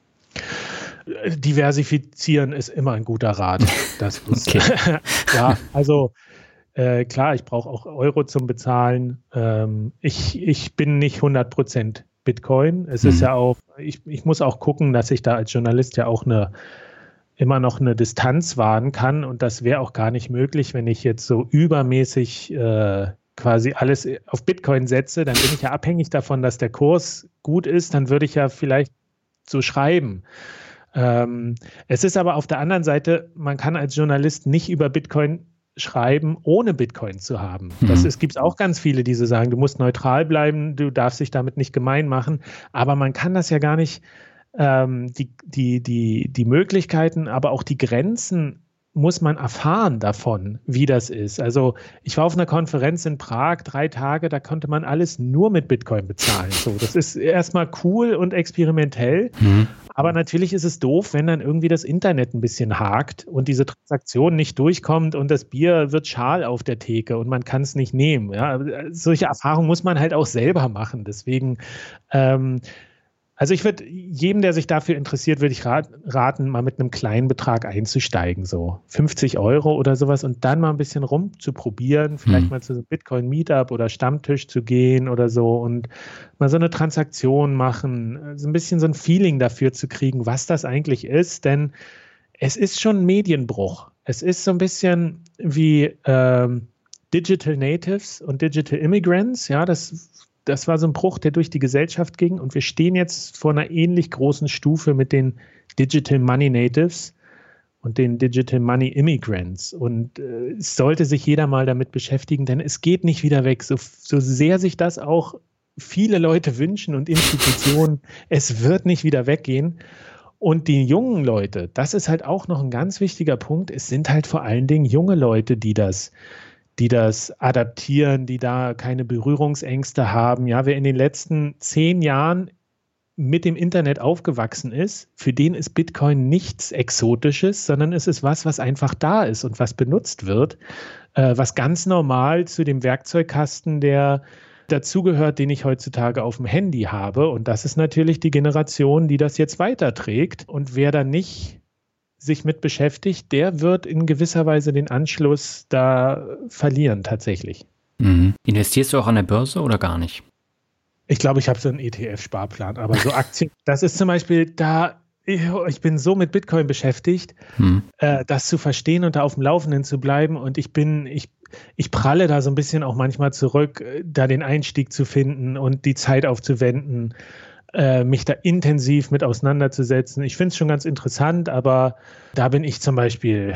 Diversifizieren ist immer ein guter Rat. Das ist, okay. Ja, also Äh, klar, ich brauche auch Euro zum Bezahlen. Ähm, ich, ich bin nicht hundert Prozent Bitcoin. Es mhm. ist ja auch, ich, ich muss auch gucken, dass ich da als Journalist ja auch eine, immer noch eine Distanz wahren kann. Und das wäre auch gar nicht möglich, wenn ich jetzt so übermäßig äh, quasi alles auf Bitcoin setze. Dann bin ich ja abhängig davon, dass der Kurs gut ist. Dann würde ich ja vielleicht so schreiben. Ähm, es ist aber auf der anderen Seite, man kann als Journalist nicht über Bitcoin schreiben, ohne Bitcoin zu haben. Mhm. Das ist, gibt es auch ganz viele, die so sagen, du musst neutral bleiben, du darfst dich damit nicht gemein machen. Aber man kann das ja gar nicht, ähm, die, die, die, die Möglichkeiten, aber auch die Grenzen muss man erfahren davon, wie das ist. Also ich war auf einer Konferenz in Prag, drei Tage, da konnte man alles nur mit Bitcoin bezahlen. So, das ist erstmal cool und experimentell, mhm. aber natürlich ist es doof, wenn dann irgendwie das Internet ein bisschen hakt und diese Transaktion nicht durchkommt und das Bier wird schal auf der Theke und man kann es nicht nehmen. Ja, solche Erfahrungen muss man halt auch selber machen. Deswegen ähm, Also ich würde jedem, der sich dafür interessiert, würde ich raten, mal mit einem kleinen Betrag einzusteigen, so fünfzig Euro oder sowas und dann mal ein bisschen rumzuprobieren, vielleicht hm. mal zu so einem Bitcoin-Meetup oder Stammtisch zu gehen oder so und mal so eine Transaktion machen, so ein bisschen so ein Feeling dafür zu kriegen, was das eigentlich ist, denn es ist schon ein Medienbruch. Es ist so ein bisschen wie ähm, Digital Natives und Digital Immigrants, ja, das Das war so ein Bruch, der durch die Gesellschaft ging und wir stehen jetzt vor einer ähnlich großen Stufe mit den Digital Money Natives und den Digital Money Immigrants und äh, es sollte sich jeder mal damit beschäftigen, denn es geht nicht wieder weg, so, so sehr sich das auch viele Leute wünschen und Institutionen, es wird nicht wieder weggehen und die jungen Leute, das ist halt auch noch ein ganz wichtiger Punkt, es sind halt vor allen Dingen junge Leute, die das die das adaptieren, die da keine Berührungsängste haben. Ja, wer in den letzten zehn Jahren mit dem Internet aufgewachsen ist, für den ist Bitcoin nichts Exotisches, sondern es ist was, was einfach da ist und was benutzt wird, äh, was ganz normal zu dem Werkzeugkasten, der dazugehört, den ich heutzutage auf dem Handy habe. Und das ist natürlich die Generation, die das jetzt weiterträgt. Und wer da nicht sich mit beschäftigt, der wird in gewisser Weise den Anschluss da verlieren tatsächlich. Mhm. Investierst du auch an der Börse oder gar nicht? Ich glaube, ich habe so einen E T F-Sparplan, aber so Aktien, das ist zum Beispiel da, ich, ich bin so mit Bitcoin beschäftigt, mhm. äh, das zu verstehen und da auf dem Laufenden zu bleiben und ich bin, ich, ich pralle da so ein bisschen auch manchmal zurück, da den Einstieg zu finden und die Zeit aufzuwenden, mich da intensiv mit auseinanderzusetzen. Ich finde es schon ganz interessant, aber da bin ich zum Beispiel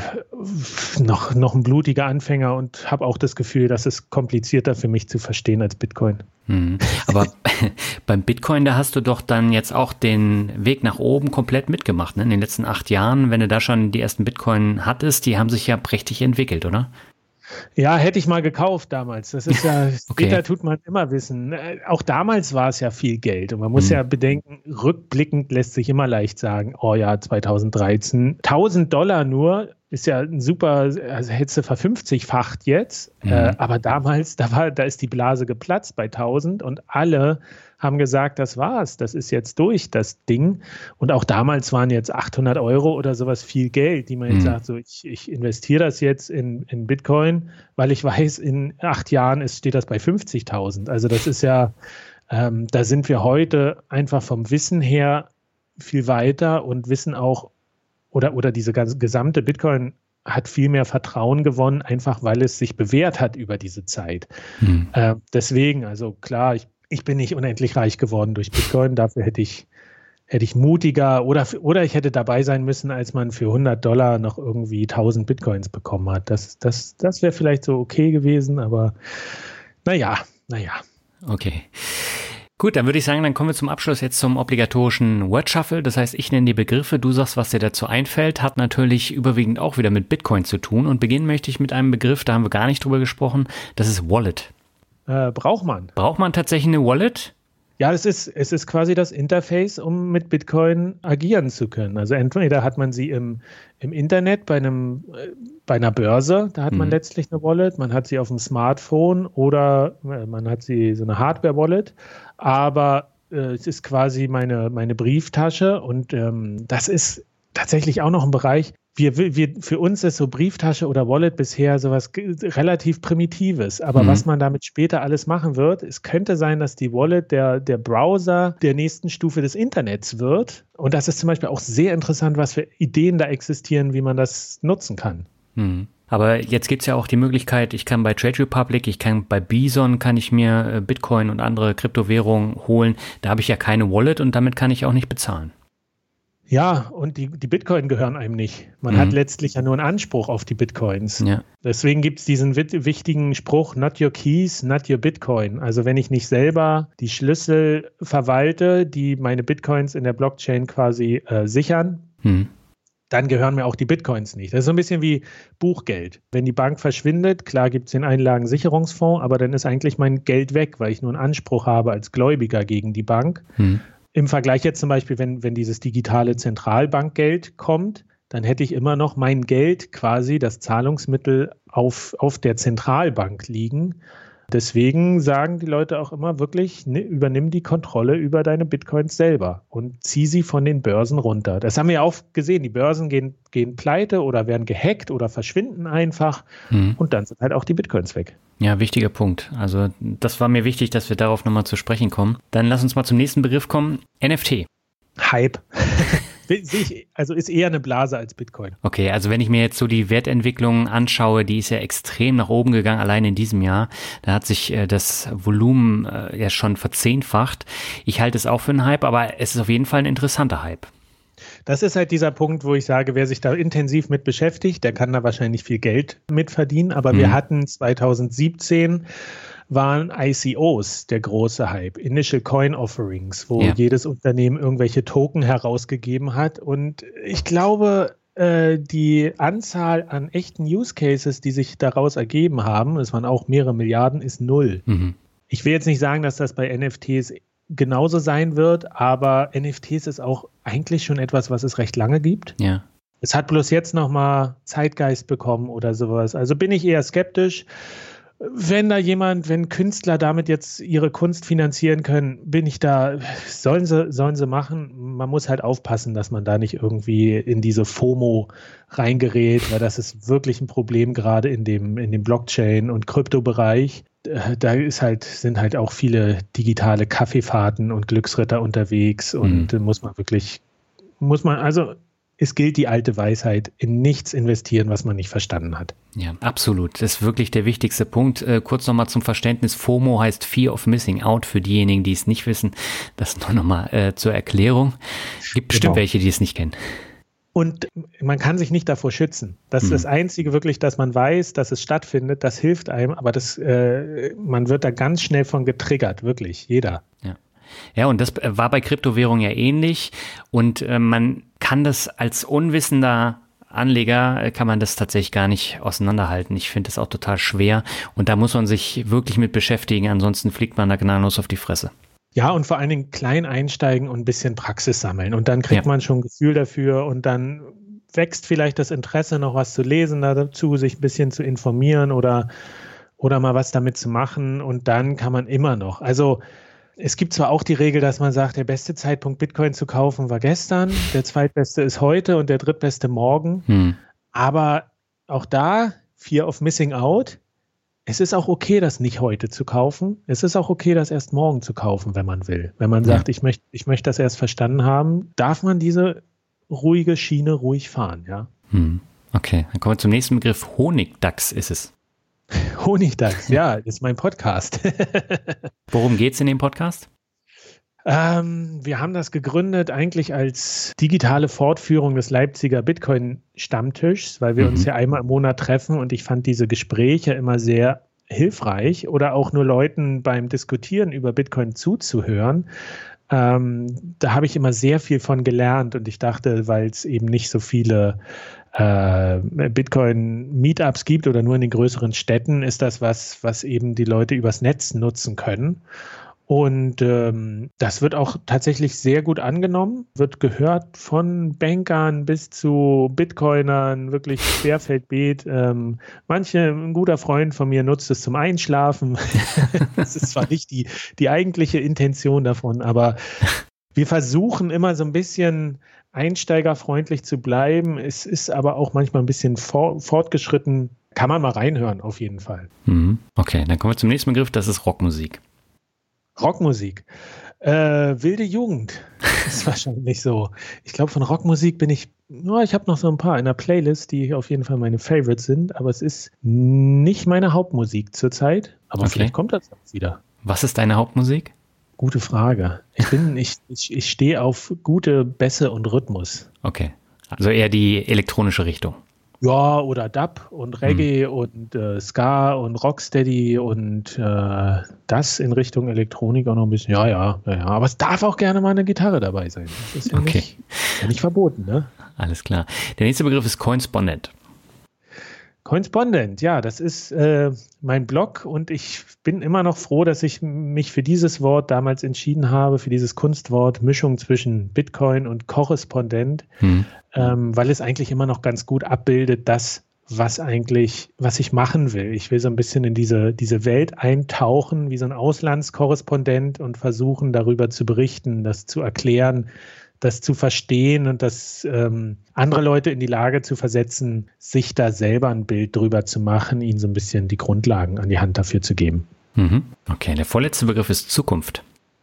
noch, noch ein blutiger Anfänger und habe auch das Gefühl, dass es komplizierter für mich zu verstehen als Bitcoin. Hm. Aber beim Bitcoin, da hast du doch dann jetzt auch den Weg nach oben komplett mitgemacht, ne? In den letzten acht Jahren, wenn du da schon die ersten Bitcoin hattest, die haben sich ja prächtig entwickelt, oder? Ja, hätte ich mal gekauft damals. Das ist ja, okay. Später tut man immer wissen. Auch damals war es ja viel Geld. Und man muss hm. ja bedenken, rückblickend lässt sich immer leicht sagen, oh ja, zweitausenddreizehn, tausend Dollar nur, ist ja ein super, also hättest du verfünfzigfacht jetzt. Hm. Äh, aber damals, da war, da ist die Blase geplatzt bei tausend und alle haben gesagt, das war's, das ist jetzt durch, das Ding. Und auch damals waren jetzt achthundert Euro oder sowas viel Geld, die man jetzt mhm. sagt, so ich, ich investiere das jetzt in, in Bitcoin, weil ich weiß, in acht Jahren ist, steht das bei fünfzigtausend. Also das ist ja, ähm, da sind wir heute einfach vom Wissen her viel weiter und wissen auch, oder, oder diese ganze gesamte Bitcoin hat viel mehr Vertrauen gewonnen, einfach weil es sich bewährt hat über diese Zeit. Mhm. Äh, deswegen, also klar, ich Ich bin nicht unendlich reich geworden durch Bitcoin. Dafür hätte ich, hätte ich mutiger oder, oder ich hätte dabei sein müssen, als man für hundert Dollar noch irgendwie tausend Bitcoins bekommen hat. Das, das, das wäre vielleicht so okay gewesen, aber naja, naja. Okay. Gut, dann würde ich sagen, dann kommen wir zum Abschluss jetzt zum obligatorischen Word Shuffle. Das heißt, ich nenne die Begriffe, du sagst, was dir dazu einfällt, hat natürlich überwiegend auch wieder mit Bitcoin zu tun. Und beginnen möchte ich mit einem Begriff, da haben wir gar nicht drüber gesprochen, das ist Wallet. Äh, braucht man. Braucht man tatsächlich eine Wallet? Ja, es ist, es ist quasi das Interface, um mit Bitcoin agieren zu können. Also entweder hat man sie im, im Internet bei einem, bei einer Börse, da hat man mhm. letztlich eine Wallet, man hat sie auf dem Smartphone oder man hat sie so eine Hardware-Wallet, aber äh, es ist quasi meine, meine Brieftasche und ähm, das ist tatsächlich auch noch ein Bereich, Wir, wir, für uns ist so Brieftasche oder Wallet bisher sowas relativ Primitives. Aber mhm. was man damit später alles machen wird, es könnte sein, dass die Wallet der, der Browser der nächsten Stufe des Internets wird. Und das ist zum Beispiel auch sehr interessant, was für Ideen da existieren, wie man das nutzen kann. Mhm. Aber jetzt gibt es ja auch die Möglichkeit, ich kann bei Trade Republic, ich kann bei Bison, kann ich mir Bitcoin und andere Kryptowährungen holen. Da habe ich ja keine Wallet und damit kann ich auch nicht bezahlen. Ja, und die, die Bitcoin gehören einem nicht. Man mhm. hat letztlich ja nur einen Anspruch auf die Bitcoins. Ja. Deswegen gibt es diesen wit- wichtigen Spruch, not your keys, not your Bitcoin. Also wenn ich nicht selber die Schlüssel verwalte, die meine Bitcoins in der Blockchain quasi äh, sichern, mhm. dann gehören mir auch die Bitcoins nicht. Das ist so ein bisschen wie Buchgeld. Wenn die Bank verschwindet, klar gibt es den Einlagensicherungsfonds, aber dann ist eigentlich mein Geld weg, weil ich nur einen Anspruch habe als Gläubiger gegen die Bank. Mhm. Im Vergleich jetzt zum Beispiel, wenn, wenn dieses digitale Zentralbankgeld kommt, dann hätte ich immer noch mein Geld quasi, das Zahlungsmittel auf, auf der Zentralbank liegen. Deswegen sagen die Leute auch immer wirklich, ne, übernimm die Kontrolle über deine Bitcoins selber und zieh sie von den Börsen runter. Das haben wir ja auch gesehen, die Börsen gehen, gehen pleite oder werden gehackt oder verschwinden einfach mhm. und dann sind halt auch die Bitcoins weg. Ja, wichtiger Punkt. Also das war mir wichtig, dass wir darauf nochmal zu sprechen kommen. Dann lass uns mal zum nächsten Begriff kommen, N F T. Hype. Also ist eher eine Blase als Bitcoin. Okay, also wenn ich mir jetzt so die Wertentwicklung anschaue, die ist ja extrem nach oben gegangen, allein in diesem Jahr. Da hat sich äh, das Volumen äh, ja schon verzehnfacht. Ich halte es auch für einen Hype, aber es ist auf jeden Fall ein interessanter Hype. Das ist halt dieser Punkt, wo ich sage, wer sich da intensiv mit beschäftigt, der kann da wahrscheinlich viel Geld mit verdienen. Aber mhm. wir hatten zwanzig siebzehn waren I C Os der große Hype, Initial Coin Offerings, wo ja. jedes Unternehmen irgendwelche Token herausgegeben hat. Und ich glaube, äh, die Anzahl an echten Use Cases, die sich daraus ergeben haben, es waren auch mehrere Milliarden, ist null. Mhm. Ich will jetzt nicht sagen, dass das bei N F Ts genauso sein wird, aber N F Ts ist auch eigentlich schon etwas, was es recht lange gibt. Ja. Es hat bloß jetzt nochmal Zeitgeist bekommen oder sowas. Also bin ich eher skeptisch. Wenn da jemand, wenn Künstler damit jetzt ihre Kunst finanzieren können, bin ich da, sollen sie, sollen sie machen. Man muss halt aufpassen, dass man da nicht irgendwie in diese FOMO reingerät, weil das ist wirklich ein Problem gerade in dem, in dem Blockchain- und Kryptobereich. Da ist halt, sind halt auch viele digitale Kaffeefahrten und Glücksritter unterwegs und mhm. muss man wirklich, muss man, also es gilt die alte Weisheit, in nichts investieren, was man nicht verstanden hat. Ja, absolut. Das ist wirklich der wichtigste Punkt. Äh, kurz nochmal zum Verständnis. FOMO heißt Fear of Missing Out für diejenigen, die es nicht wissen. Das nur nochmal äh, zur Erklärung. Gibt bestimmt genau. welche, die es nicht kennen. Und man kann sich nicht davor schützen. Das ist mhm. das Einzige wirklich, dass man weiß, dass es stattfindet. Das hilft einem, aber das, äh, man wird da ganz schnell von getriggert, wirklich, jeder. Ja. Ja, und das war bei Kryptowährungen ja ähnlich und äh, man kann das als unwissender Anleger, äh, kann man das tatsächlich gar nicht auseinanderhalten. Ich finde das auch total schwer und da muss man sich wirklich mit beschäftigen, ansonsten fliegt man da gnadenlos auf die Fresse. Ja, und vor allen Dingen klein einsteigen und ein bisschen Praxis sammeln und dann kriegt ja. man schon ein Gefühl dafür und dann wächst vielleicht das Interesse, noch was zu lesen dazu, sich ein bisschen zu informieren oder, oder mal was damit zu machen und dann kann man immer noch, also es gibt zwar auch die Regel, dass man sagt, der beste Zeitpunkt, Bitcoin zu kaufen, war gestern, der zweitbeste ist heute und der drittbeste morgen. Hm. Aber auch da, Fear of Missing Out, es ist auch okay, das nicht heute zu kaufen. Es ist auch okay, das erst morgen zu kaufen, wenn man will. Wenn man sagt, ja. ich möchte ich möchte das erst verstanden haben, darf man diese ruhige Schiene ruhig fahren. Ja. Hm. Okay, dann kommen wir zum nächsten Begriff. Honigdachs ist es. Honigdachs, ja, ist mein Podcast. Worum geht's in dem Podcast? Ähm, wir haben das gegründet eigentlich als digitale Fortführung des Leipziger Bitcoin-Stammtischs, weil wir mhm. uns ja einmal im Monat treffen und ich fand diese Gespräche immer sehr hilfreich oder auch nur Leuten beim Diskutieren über Bitcoin zuzuhören. Ähm, da habe ich immer sehr viel von gelernt und ich dachte, weil es eben nicht so viele äh, Bitcoin-Meetups gibt oder nur in den größeren Städten, ist das was, was eben die Leute übers Netz nutzen können. Und ähm, das wird auch tatsächlich sehr gut angenommen, wird gehört von Bankern bis zu Bitcoinern, wirklich querfeldbeet. Ähm, manche, ein guter Freund von mir nutzt es zum Einschlafen. Das ist zwar nicht die, die eigentliche Intention davon, aber Wir versuchen immer so ein bisschen einsteigerfreundlich zu bleiben. Es ist aber auch manchmal ein bisschen for- fortgeschritten. Kann man mal reinhören, auf jeden Fall. Mhm. Okay, dann kommen wir zum nächsten Begriff, das ist Rockmusik. Rockmusik. Äh, wilde Jugend ist wahrscheinlich so. Ich glaube, von Rockmusik bin ich, ja, ich habe noch so ein paar in der Playlist, die auf jeden Fall meine Favorites sind, aber es ist nicht meine Hauptmusik zurzeit. Aber Okay. vielleicht kommt das auch wieder. Was ist deine Hauptmusik? Gute Frage. Ich bin, ich, ich, ich stehe auf gute Bässe und Rhythmus. Okay, also eher die elektronische Richtung. Ja, oder Dub und Reggae hm. und äh, Ska und Rocksteady und äh, das in Richtung Elektronik auch noch ein bisschen. Ja, ja, ja, ja. Aber es darf auch gerne mal eine Gitarre dabei sein. Das ist ja, okay. nicht, ja nicht verboten, ne? Alles klar. Der nächste Begriff ist Coinspondent. Coinspondent, ja, das ist äh, mein Blog und ich bin immer noch froh, dass ich mich für dieses Wort damals entschieden habe, für dieses Kunstwort Mischung zwischen Bitcoin und Korrespondent, hm. ähm, weil es eigentlich immer noch ganz gut abbildet, das, was eigentlich, was ich machen will. Ich will so ein bisschen in diese, diese Welt eintauchen, wie so ein Auslandskorrespondent und versuchen, darüber zu berichten, das zu erklären, das zu verstehen und das ähm, andere Leute in die Lage zu versetzen, sich da selber ein Bild drüber zu machen, ihnen so ein bisschen die Grundlagen an die Hand dafür zu geben. Mhm. Okay, der vorletzte Begriff ist Zukunft.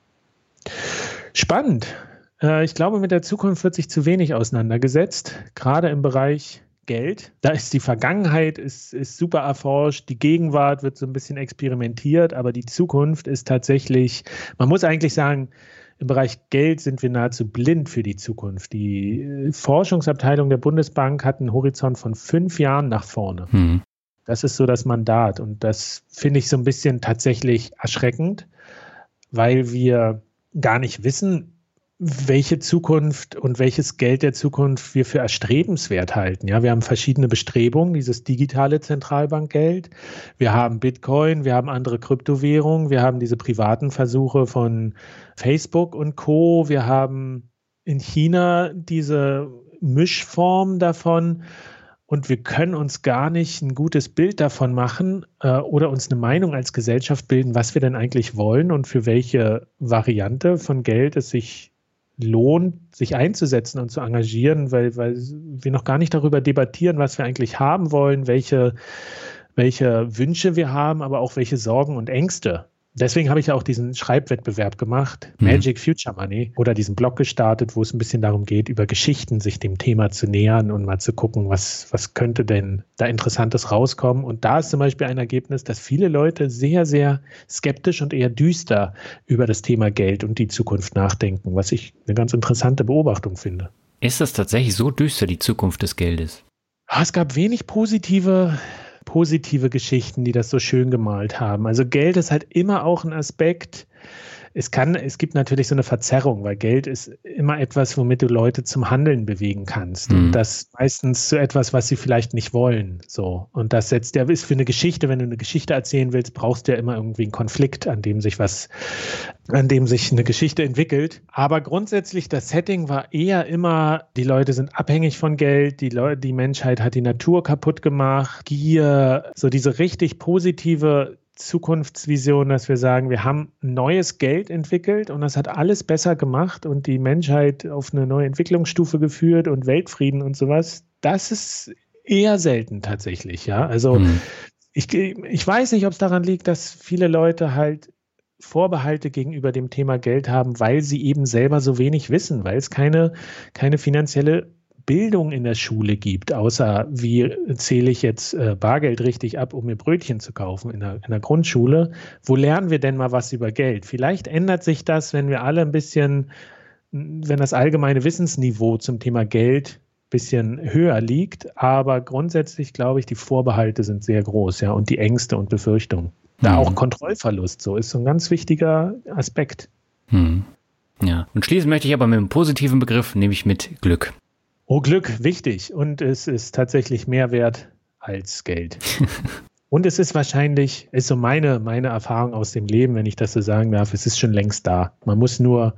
Spannend. Äh, ich glaube, mit der Zukunft wird sich zu wenig auseinandergesetzt, gerade im Bereich Geld. Da ist die Vergangenheit ist, ist super erforscht, die Gegenwart wird so ein bisschen experimentiert, aber die Zukunft ist tatsächlich, man muss eigentlich sagen, im Bereich Geld sind wir nahezu blind für die Zukunft. Die Forschungsabteilung der Bundesbank hat einen Horizont von fünf Jahren nach vorne. Hm. Das ist so das Mandat und das finde ich so ein bisschen tatsächlich erschreckend, weil wir gar nicht wissen, welche Zukunft und welches Geld der Zukunft wir für erstrebenswert halten. Ja, wir haben verschiedene Bestrebungen, dieses digitale Zentralbankgeld. Wir haben Bitcoin, wir haben andere Kryptowährungen, wir haben diese privaten Versuche von Facebook und Co. Wir haben in China diese Mischform davon und wir können uns gar nicht ein gutes Bild davon machen äh, oder uns eine Meinung als Gesellschaft bilden, was wir denn eigentlich wollen und für welche Variante von Geld es sich lohnt, sich einzusetzen und zu engagieren, weil, weil wir noch gar nicht darüber debattieren, was wir eigentlich haben wollen, welche, welche Wünsche wir haben, aber auch welche Sorgen und Ängste. Deswegen habe ich ja auch diesen Schreibwettbewerb gemacht, mhm. Magic Future Money, oder diesen Blog gestartet, wo es ein bisschen darum geht, über Geschichten sich dem Thema zu nähern und mal zu gucken, was, was könnte denn da Interessantes rauskommen. Und da ist zum Beispiel ein Ergebnis, dass viele Leute sehr, sehr skeptisch und eher düster über das Thema Geld und die Zukunft nachdenken, was ich eine ganz interessante Beobachtung finde. Ist das tatsächlich so düster, die Zukunft des Geldes? Es gab wenig positive positive Geschichten, die das so schön gemalt haben. Also Geld ist halt immer auch ein Aspekt. Es kann, es gibt natürlich so eine Verzerrung, weil Geld ist immer etwas, womit du Leute zum Handeln bewegen kannst. Mhm. Und das meistens zu etwas, was sie vielleicht nicht wollen. So. Und das setzt ja, ist für eine Geschichte, wenn du eine Geschichte erzählen willst, brauchst du ja immer irgendwie einen Konflikt, an dem sich was, an dem sich eine Geschichte entwickelt. Aber grundsätzlich, das Setting war eher immer, die Leute sind abhängig von Geld, die Leute, die Menschheit hat die Natur kaputt gemacht, Gier, so diese richtig positive Zukunftsvision, dass wir sagen, wir haben neues Geld entwickelt und das hat alles besser gemacht und die Menschheit auf eine neue Entwicklungsstufe geführt und Weltfrieden und sowas. Das ist eher selten tatsächlich, ja. Also mhm. ich, ich weiß nicht, ob es daran liegt, dass viele Leute halt Vorbehalte gegenüber dem Thema Geld haben, weil sie eben selber so wenig wissen, weil es keine, keine finanzielle Bildung in der Schule gibt, außer wie zähle ich jetzt äh, Bargeld richtig ab, um mir Brötchen zu kaufen in der, in der Grundschule. Wo lernen wir denn mal was über Geld? Vielleicht ändert sich das, wenn wir alle ein bisschen, wenn das allgemeine Wissensniveau zum Thema Geld ein bisschen höher liegt. Aber grundsätzlich glaube ich, die Vorbehalte sind sehr groß, ja, und die Ängste und Befürchtungen. Da mhm. auch Kontrollverlust, so ist so ein ganz wichtiger Aspekt. Mhm. Ja, und schließen möchte ich aber mit einem positiven Begriff, nämlich mit Glück. Oh, Glück, wichtig. Und es ist tatsächlich mehr wert als Geld. Und es ist wahrscheinlich, ist so meine, meine Erfahrung aus dem Leben, wenn ich das so sagen darf, es ist schon längst da. Man muss nur,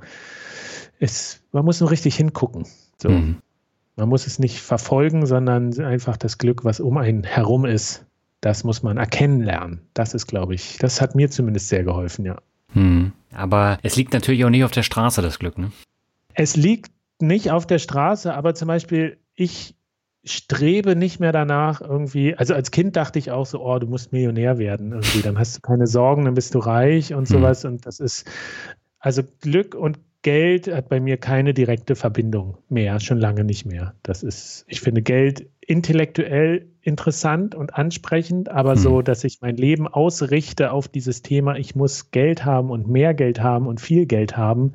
es, man muss nur richtig hingucken. So. Mhm. Man muss es nicht verfolgen, sondern einfach das Glück, was um einen herum ist, das muss man erkennen lernen. Das ist, glaube ich, das hat mir zumindest sehr geholfen, ja. Mhm. Aber es liegt natürlich auch nicht auf der Straße, das Glück, ne? Es liegt nicht auf der Straße, aber zum Beispiel, ich strebe nicht mehr danach irgendwie, also als Kind dachte ich auch so, oh, du musst Millionär werden irgendwie, dann hast du keine Sorgen, dann bist du reich und sowas und das ist, also Glück und Geld hat bei mir keine direkte Verbindung mehr, schon lange nicht mehr. Das ist, ich finde Geld intellektuell interessant und ansprechend, aber hm. so, dass ich mein Leben ausrichte auf dieses Thema, ich muss Geld haben und mehr Geld haben und viel Geld haben,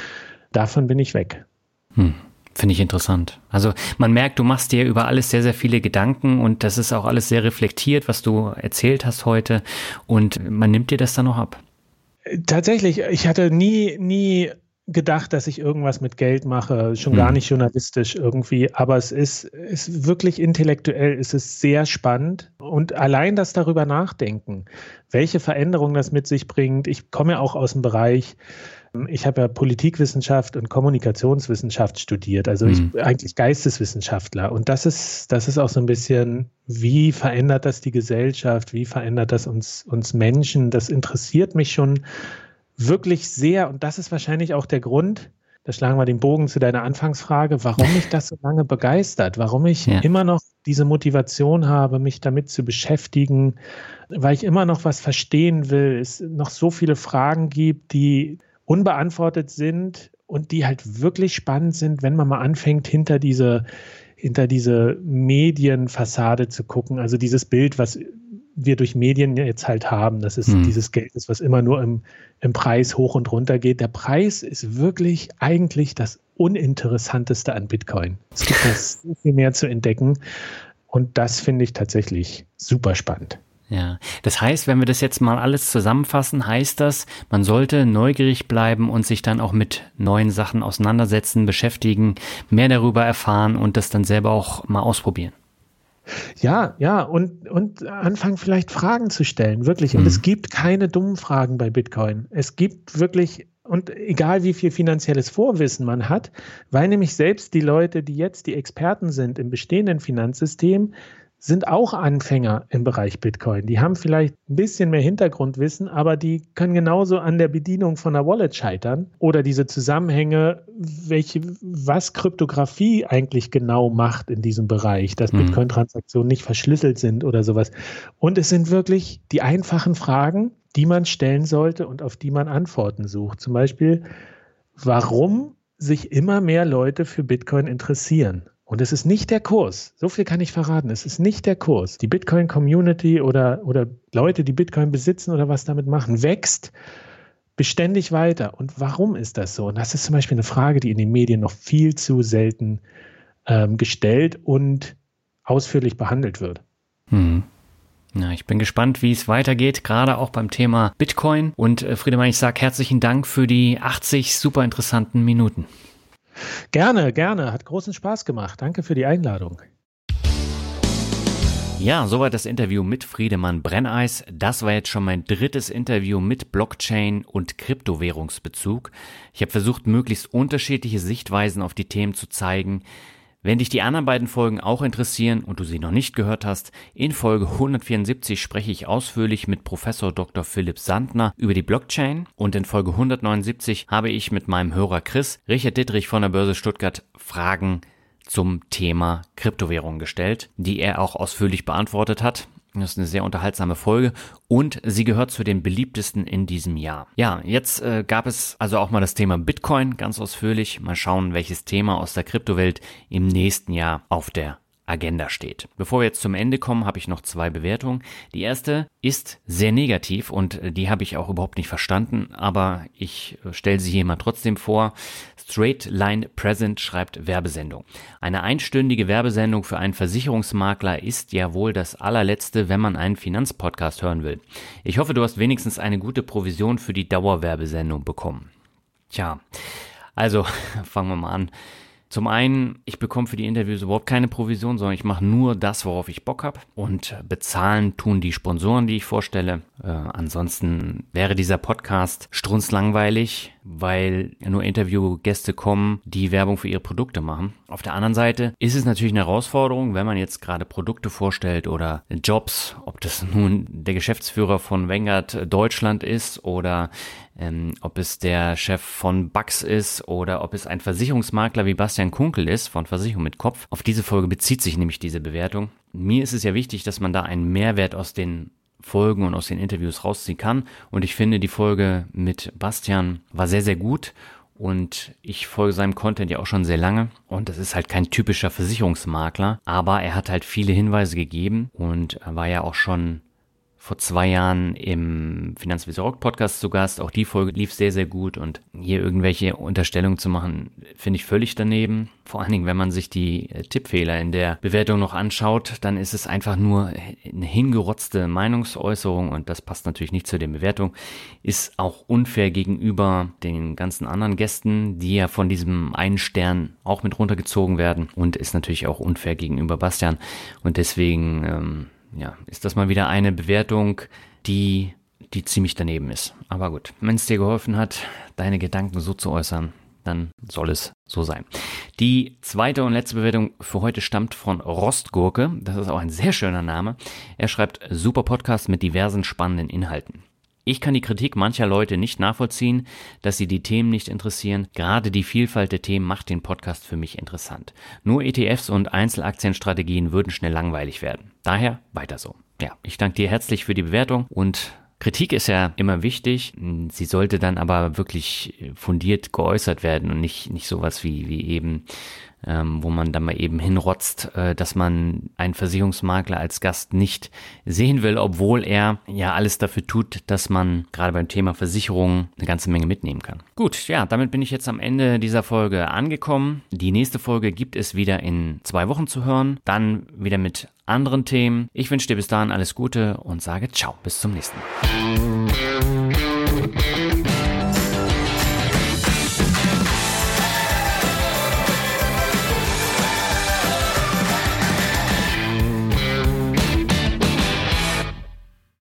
davon bin ich weg. Hm. Finde ich interessant. Also man merkt, du machst dir über alles sehr, sehr viele Gedanken und das ist auch alles sehr reflektiert, was du erzählt hast heute und man nimmt dir das dann noch ab. Tatsächlich, ich hatte nie, nie gedacht, dass ich irgendwas mit Geld mache, schon gar nicht journalistisch irgendwie, aber es ist, ist wirklich intellektuell, es ist sehr spannend und allein das darüber nachdenken, welche Veränderungen das mit sich bringt. Ich komme ja auch aus dem Bereich, ich habe ja Politikwissenschaft und Kommunikationswissenschaft studiert, also ich bin eigentlich Geisteswissenschaftler und das ist, das ist auch so ein bisschen, wie verändert das die Gesellschaft, wie verändert das uns, uns Menschen, das interessiert mich schon wirklich sehr und das ist wahrscheinlich auch der Grund, da schlagen wir den Bogen zu deiner Anfangsfrage, warum mich das so lange begeistert, warum ich ja. immer noch diese Motivation habe, mich damit zu beschäftigen, weil ich immer noch was verstehen will, es noch so viele Fragen gibt, die unbeantwortet sind und die halt wirklich spannend sind, wenn man mal anfängt, hinter diese, hinter diese Medienfassade zu gucken. Also dieses Bild, was wir durch Medien jetzt halt haben, dass es hm. dieses Geld ist, was immer nur im, im Preis hoch und runter geht. Der Preis ist wirklich eigentlich das Uninteressanteste an Bitcoin. Es gibt da so viel mehr zu entdecken und das finde ich tatsächlich super spannend. Ja, das heißt, wenn wir das jetzt mal alles zusammenfassen, heißt das, man sollte neugierig bleiben und sich dann auch mit neuen Sachen auseinandersetzen, beschäftigen, mehr darüber erfahren und das dann selber auch mal ausprobieren. Ja, ja, und, und anfangen vielleicht Fragen zu stellen, wirklich. Und mhm. es gibt keine dummen Fragen bei Bitcoin. Es gibt wirklich, und egal wie viel finanzielles Vorwissen man hat, weil nämlich selbst die Leute, die jetzt die Experten sind im bestehenden Finanzsystem, sind auch Anfänger im Bereich Bitcoin. Die haben vielleicht ein bisschen mehr Hintergrundwissen, aber die können genauso an der Bedienung von einer Wallet scheitern oder diese Zusammenhänge, welche, was Kryptographie eigentlich genau macht in diesem Bereich, dass mhm. Bitcoin-Transaktionen nicht verschlüsselt sind oder sowas. Und es sind wirklich die einfachen Fragen, die man stellen sollte und auf die man Antworten sucht. Zum Beispiel, warum sich immer mehr Leute für Bitcoin interessieren? Und es ist nicht der Kurs, so viel kann ich verraten, es ist nicht der Kurs. Die Bitcoin-Community oder, oder Leute, die Bitcoin besitzen oder was damit machen, wächst beständig weiter. Und warum ist das so? Und das ist zum Beispiel eine Frage, die in den Medien noch viel zu selten ähm, gestellt und ausführlich behandelt wird. Hm. Ja, ich bin gespannt, wie es weitergeht, gerade auch beim Thema Bitcoin. Und äh, Friedemann, ich sage herzlichen Dank für die achtzig super interessanten Minuten. Gerne, gerne. Hat großen Spaß gemacht. Danke für die Einladung. Ja, soweit das Interview mit Friedemann Brenneis. Das war jetzt schon mein drittes Interview mit Blockchain und Kryptowährungsbezug. Ich habe versucht, möglichst unterschiedliche Sichtweisen auf die Themen zu zeigen. Wenn dich die anderen beiden Folgen auch interessieren und du sie noch nicht gehört hast, in Folge hundertvierundsiebzig spreche ich ausführlich mit Professor Doktor Philipp Sandner über die Blockchain und in Folge hundertneunundsiebzig habe ich mit meinem Hörer Chris, Richard Dittrich von der Börse Stuttgart, Fragen zum Thema Kryptowährung gestellt, die er auch ausführlich beantwortet hat. Das ist eine sehr unterhaltsame Folge und sie gehört zu den beliebtesten in diesem Jahr. Ja, jetzt äh, gab es also auch mal das Thema Bitcoin ganz ausführlich. Mal schauen, welches Thema aus der Kryptowelt im nächsten Jahr auf der Agenda steht. Bevor wir jetzt zum Ende kommen, habe ich noch zwei Bewertungen. Die erste ist sehr negativ und die habe ich auch überhaupt nicht verstanden, aber ich stelle sie hier mal trotzdem vor. Straight Line Present schreibt Werbesendung. Eine einstündige Werbesendung für einen Versicherungsmakler ist ja wohl das allerletzte, wenn man einen Finanzpodcast hören will. Ich hoffe, du hast wenigstens eine gute Provision für die Dauerwerbesendung bekommen. Tja, also fangen wir mal an. Zum einen, ich bekomme für die Interviews überhaupt keine Provision, sondern ich mache nur das, worauf ich Bock habe. Und bezahlen tun die Sponsoren, die ich vorstelle. Äh, ansonsten wäre dieser Podcast strunzlangweilig, weil nur Interviewgäste kommen, die Werbung für ihre Produkte machen. Auf der anderen Seite ist es natürlich eine Herausforderung, wenn man jetzt gerade Produkte vorstellt oder Jobs, ob das nun der Geschäftsführer von Vanguard Deutschland ist oder ähm, ob es der Chef von Bucks ist oder ob es ein Versicherungsmakler wie Bastian Kunkel ist von Versicherung mit Kopf. Auf diese Folge bezieht sich nämlich diese Bewertung. Mir ist es ja wichtig, dass man da einen Mehrwert aus den Folgen und aus den Interviews rausziehen kann. Und ich finde, die Folge mit Bastian war sehr, sehr gut. Und ich folge seinem Content ja auch schon sehr lange. Und das ist halt kein typischer Versicherungsmakler. Aber er hat halt viele Hinweise gegeben und er war ja auch schon vor zwei Jahren im Finanzwiese Rock Podcast zu Gast. Auch die Folge lief sehr, sehr gut. Und hier irgendwelche Unterstellungen zu machen, finde ich völlig daneben. Vor allen Dingen, wenn man sich die Tippfehler in der Bewertung noch anschaut, dann ist es einfach nur eine hingerotzte Meinungsäußerung und das passt natürlich nicht zu den Bewertungen. Ist auch unfair gegenüber den ganzen anderen Gästen, die ja von diesem einen Stern auch mit runtergezogen werden und ist natürlich auch unfair gegenüber Bastian. Und deswegen ähm, ja, ist das mal wieder eine Bewertung, die, die ziemlich daneben ist. Aber gut, wenn es dir geholfen hat, deine Gedanken so zu äußern, dann soll es so sein. Die zweite und letzte Bewertung für heute stammt von Rostgurke. Das ist auch ein sehr schöner Name. Er schreibt, super Podcast mit diversen spannenden Inhalten. Ich kann die Kritik mancher Leute nicht nachvollziehen, dass sie die Themen nicht interessieren. Gerade die Vielfalt der Themen macht den Podcast für mich interessant. Nur E T Fs und Einzelaktienstrategien würden schnell langweilig werden. Daher weiter so. Ja, ich danke dir herzlich für die Bewertung und Kritik ist ja immer wichtig. Sie sollte dann aber wirklich fundiert geäußert werden und nicht, nicht sowas wie, wie eben, ähm, wo man dann mal eben hinrotzt, äh, dass man einen Versicherungsmakler als Gast nicht sehen will, obwohl er ja alles dafür tut, dass man gerade beim Thema Versicherung eine ganze Menge mitnehmen kann. Gut, ja, damit bin ich jetzt am Ende dieser Folge angekommen. Die nächste Folge gibt es wieder in zwei Wochen zu hören, dann wieder mit anderen Themen. Ich wünsche dir bis dahin alles Gute und sage ciao, bis zum nächsten Mal.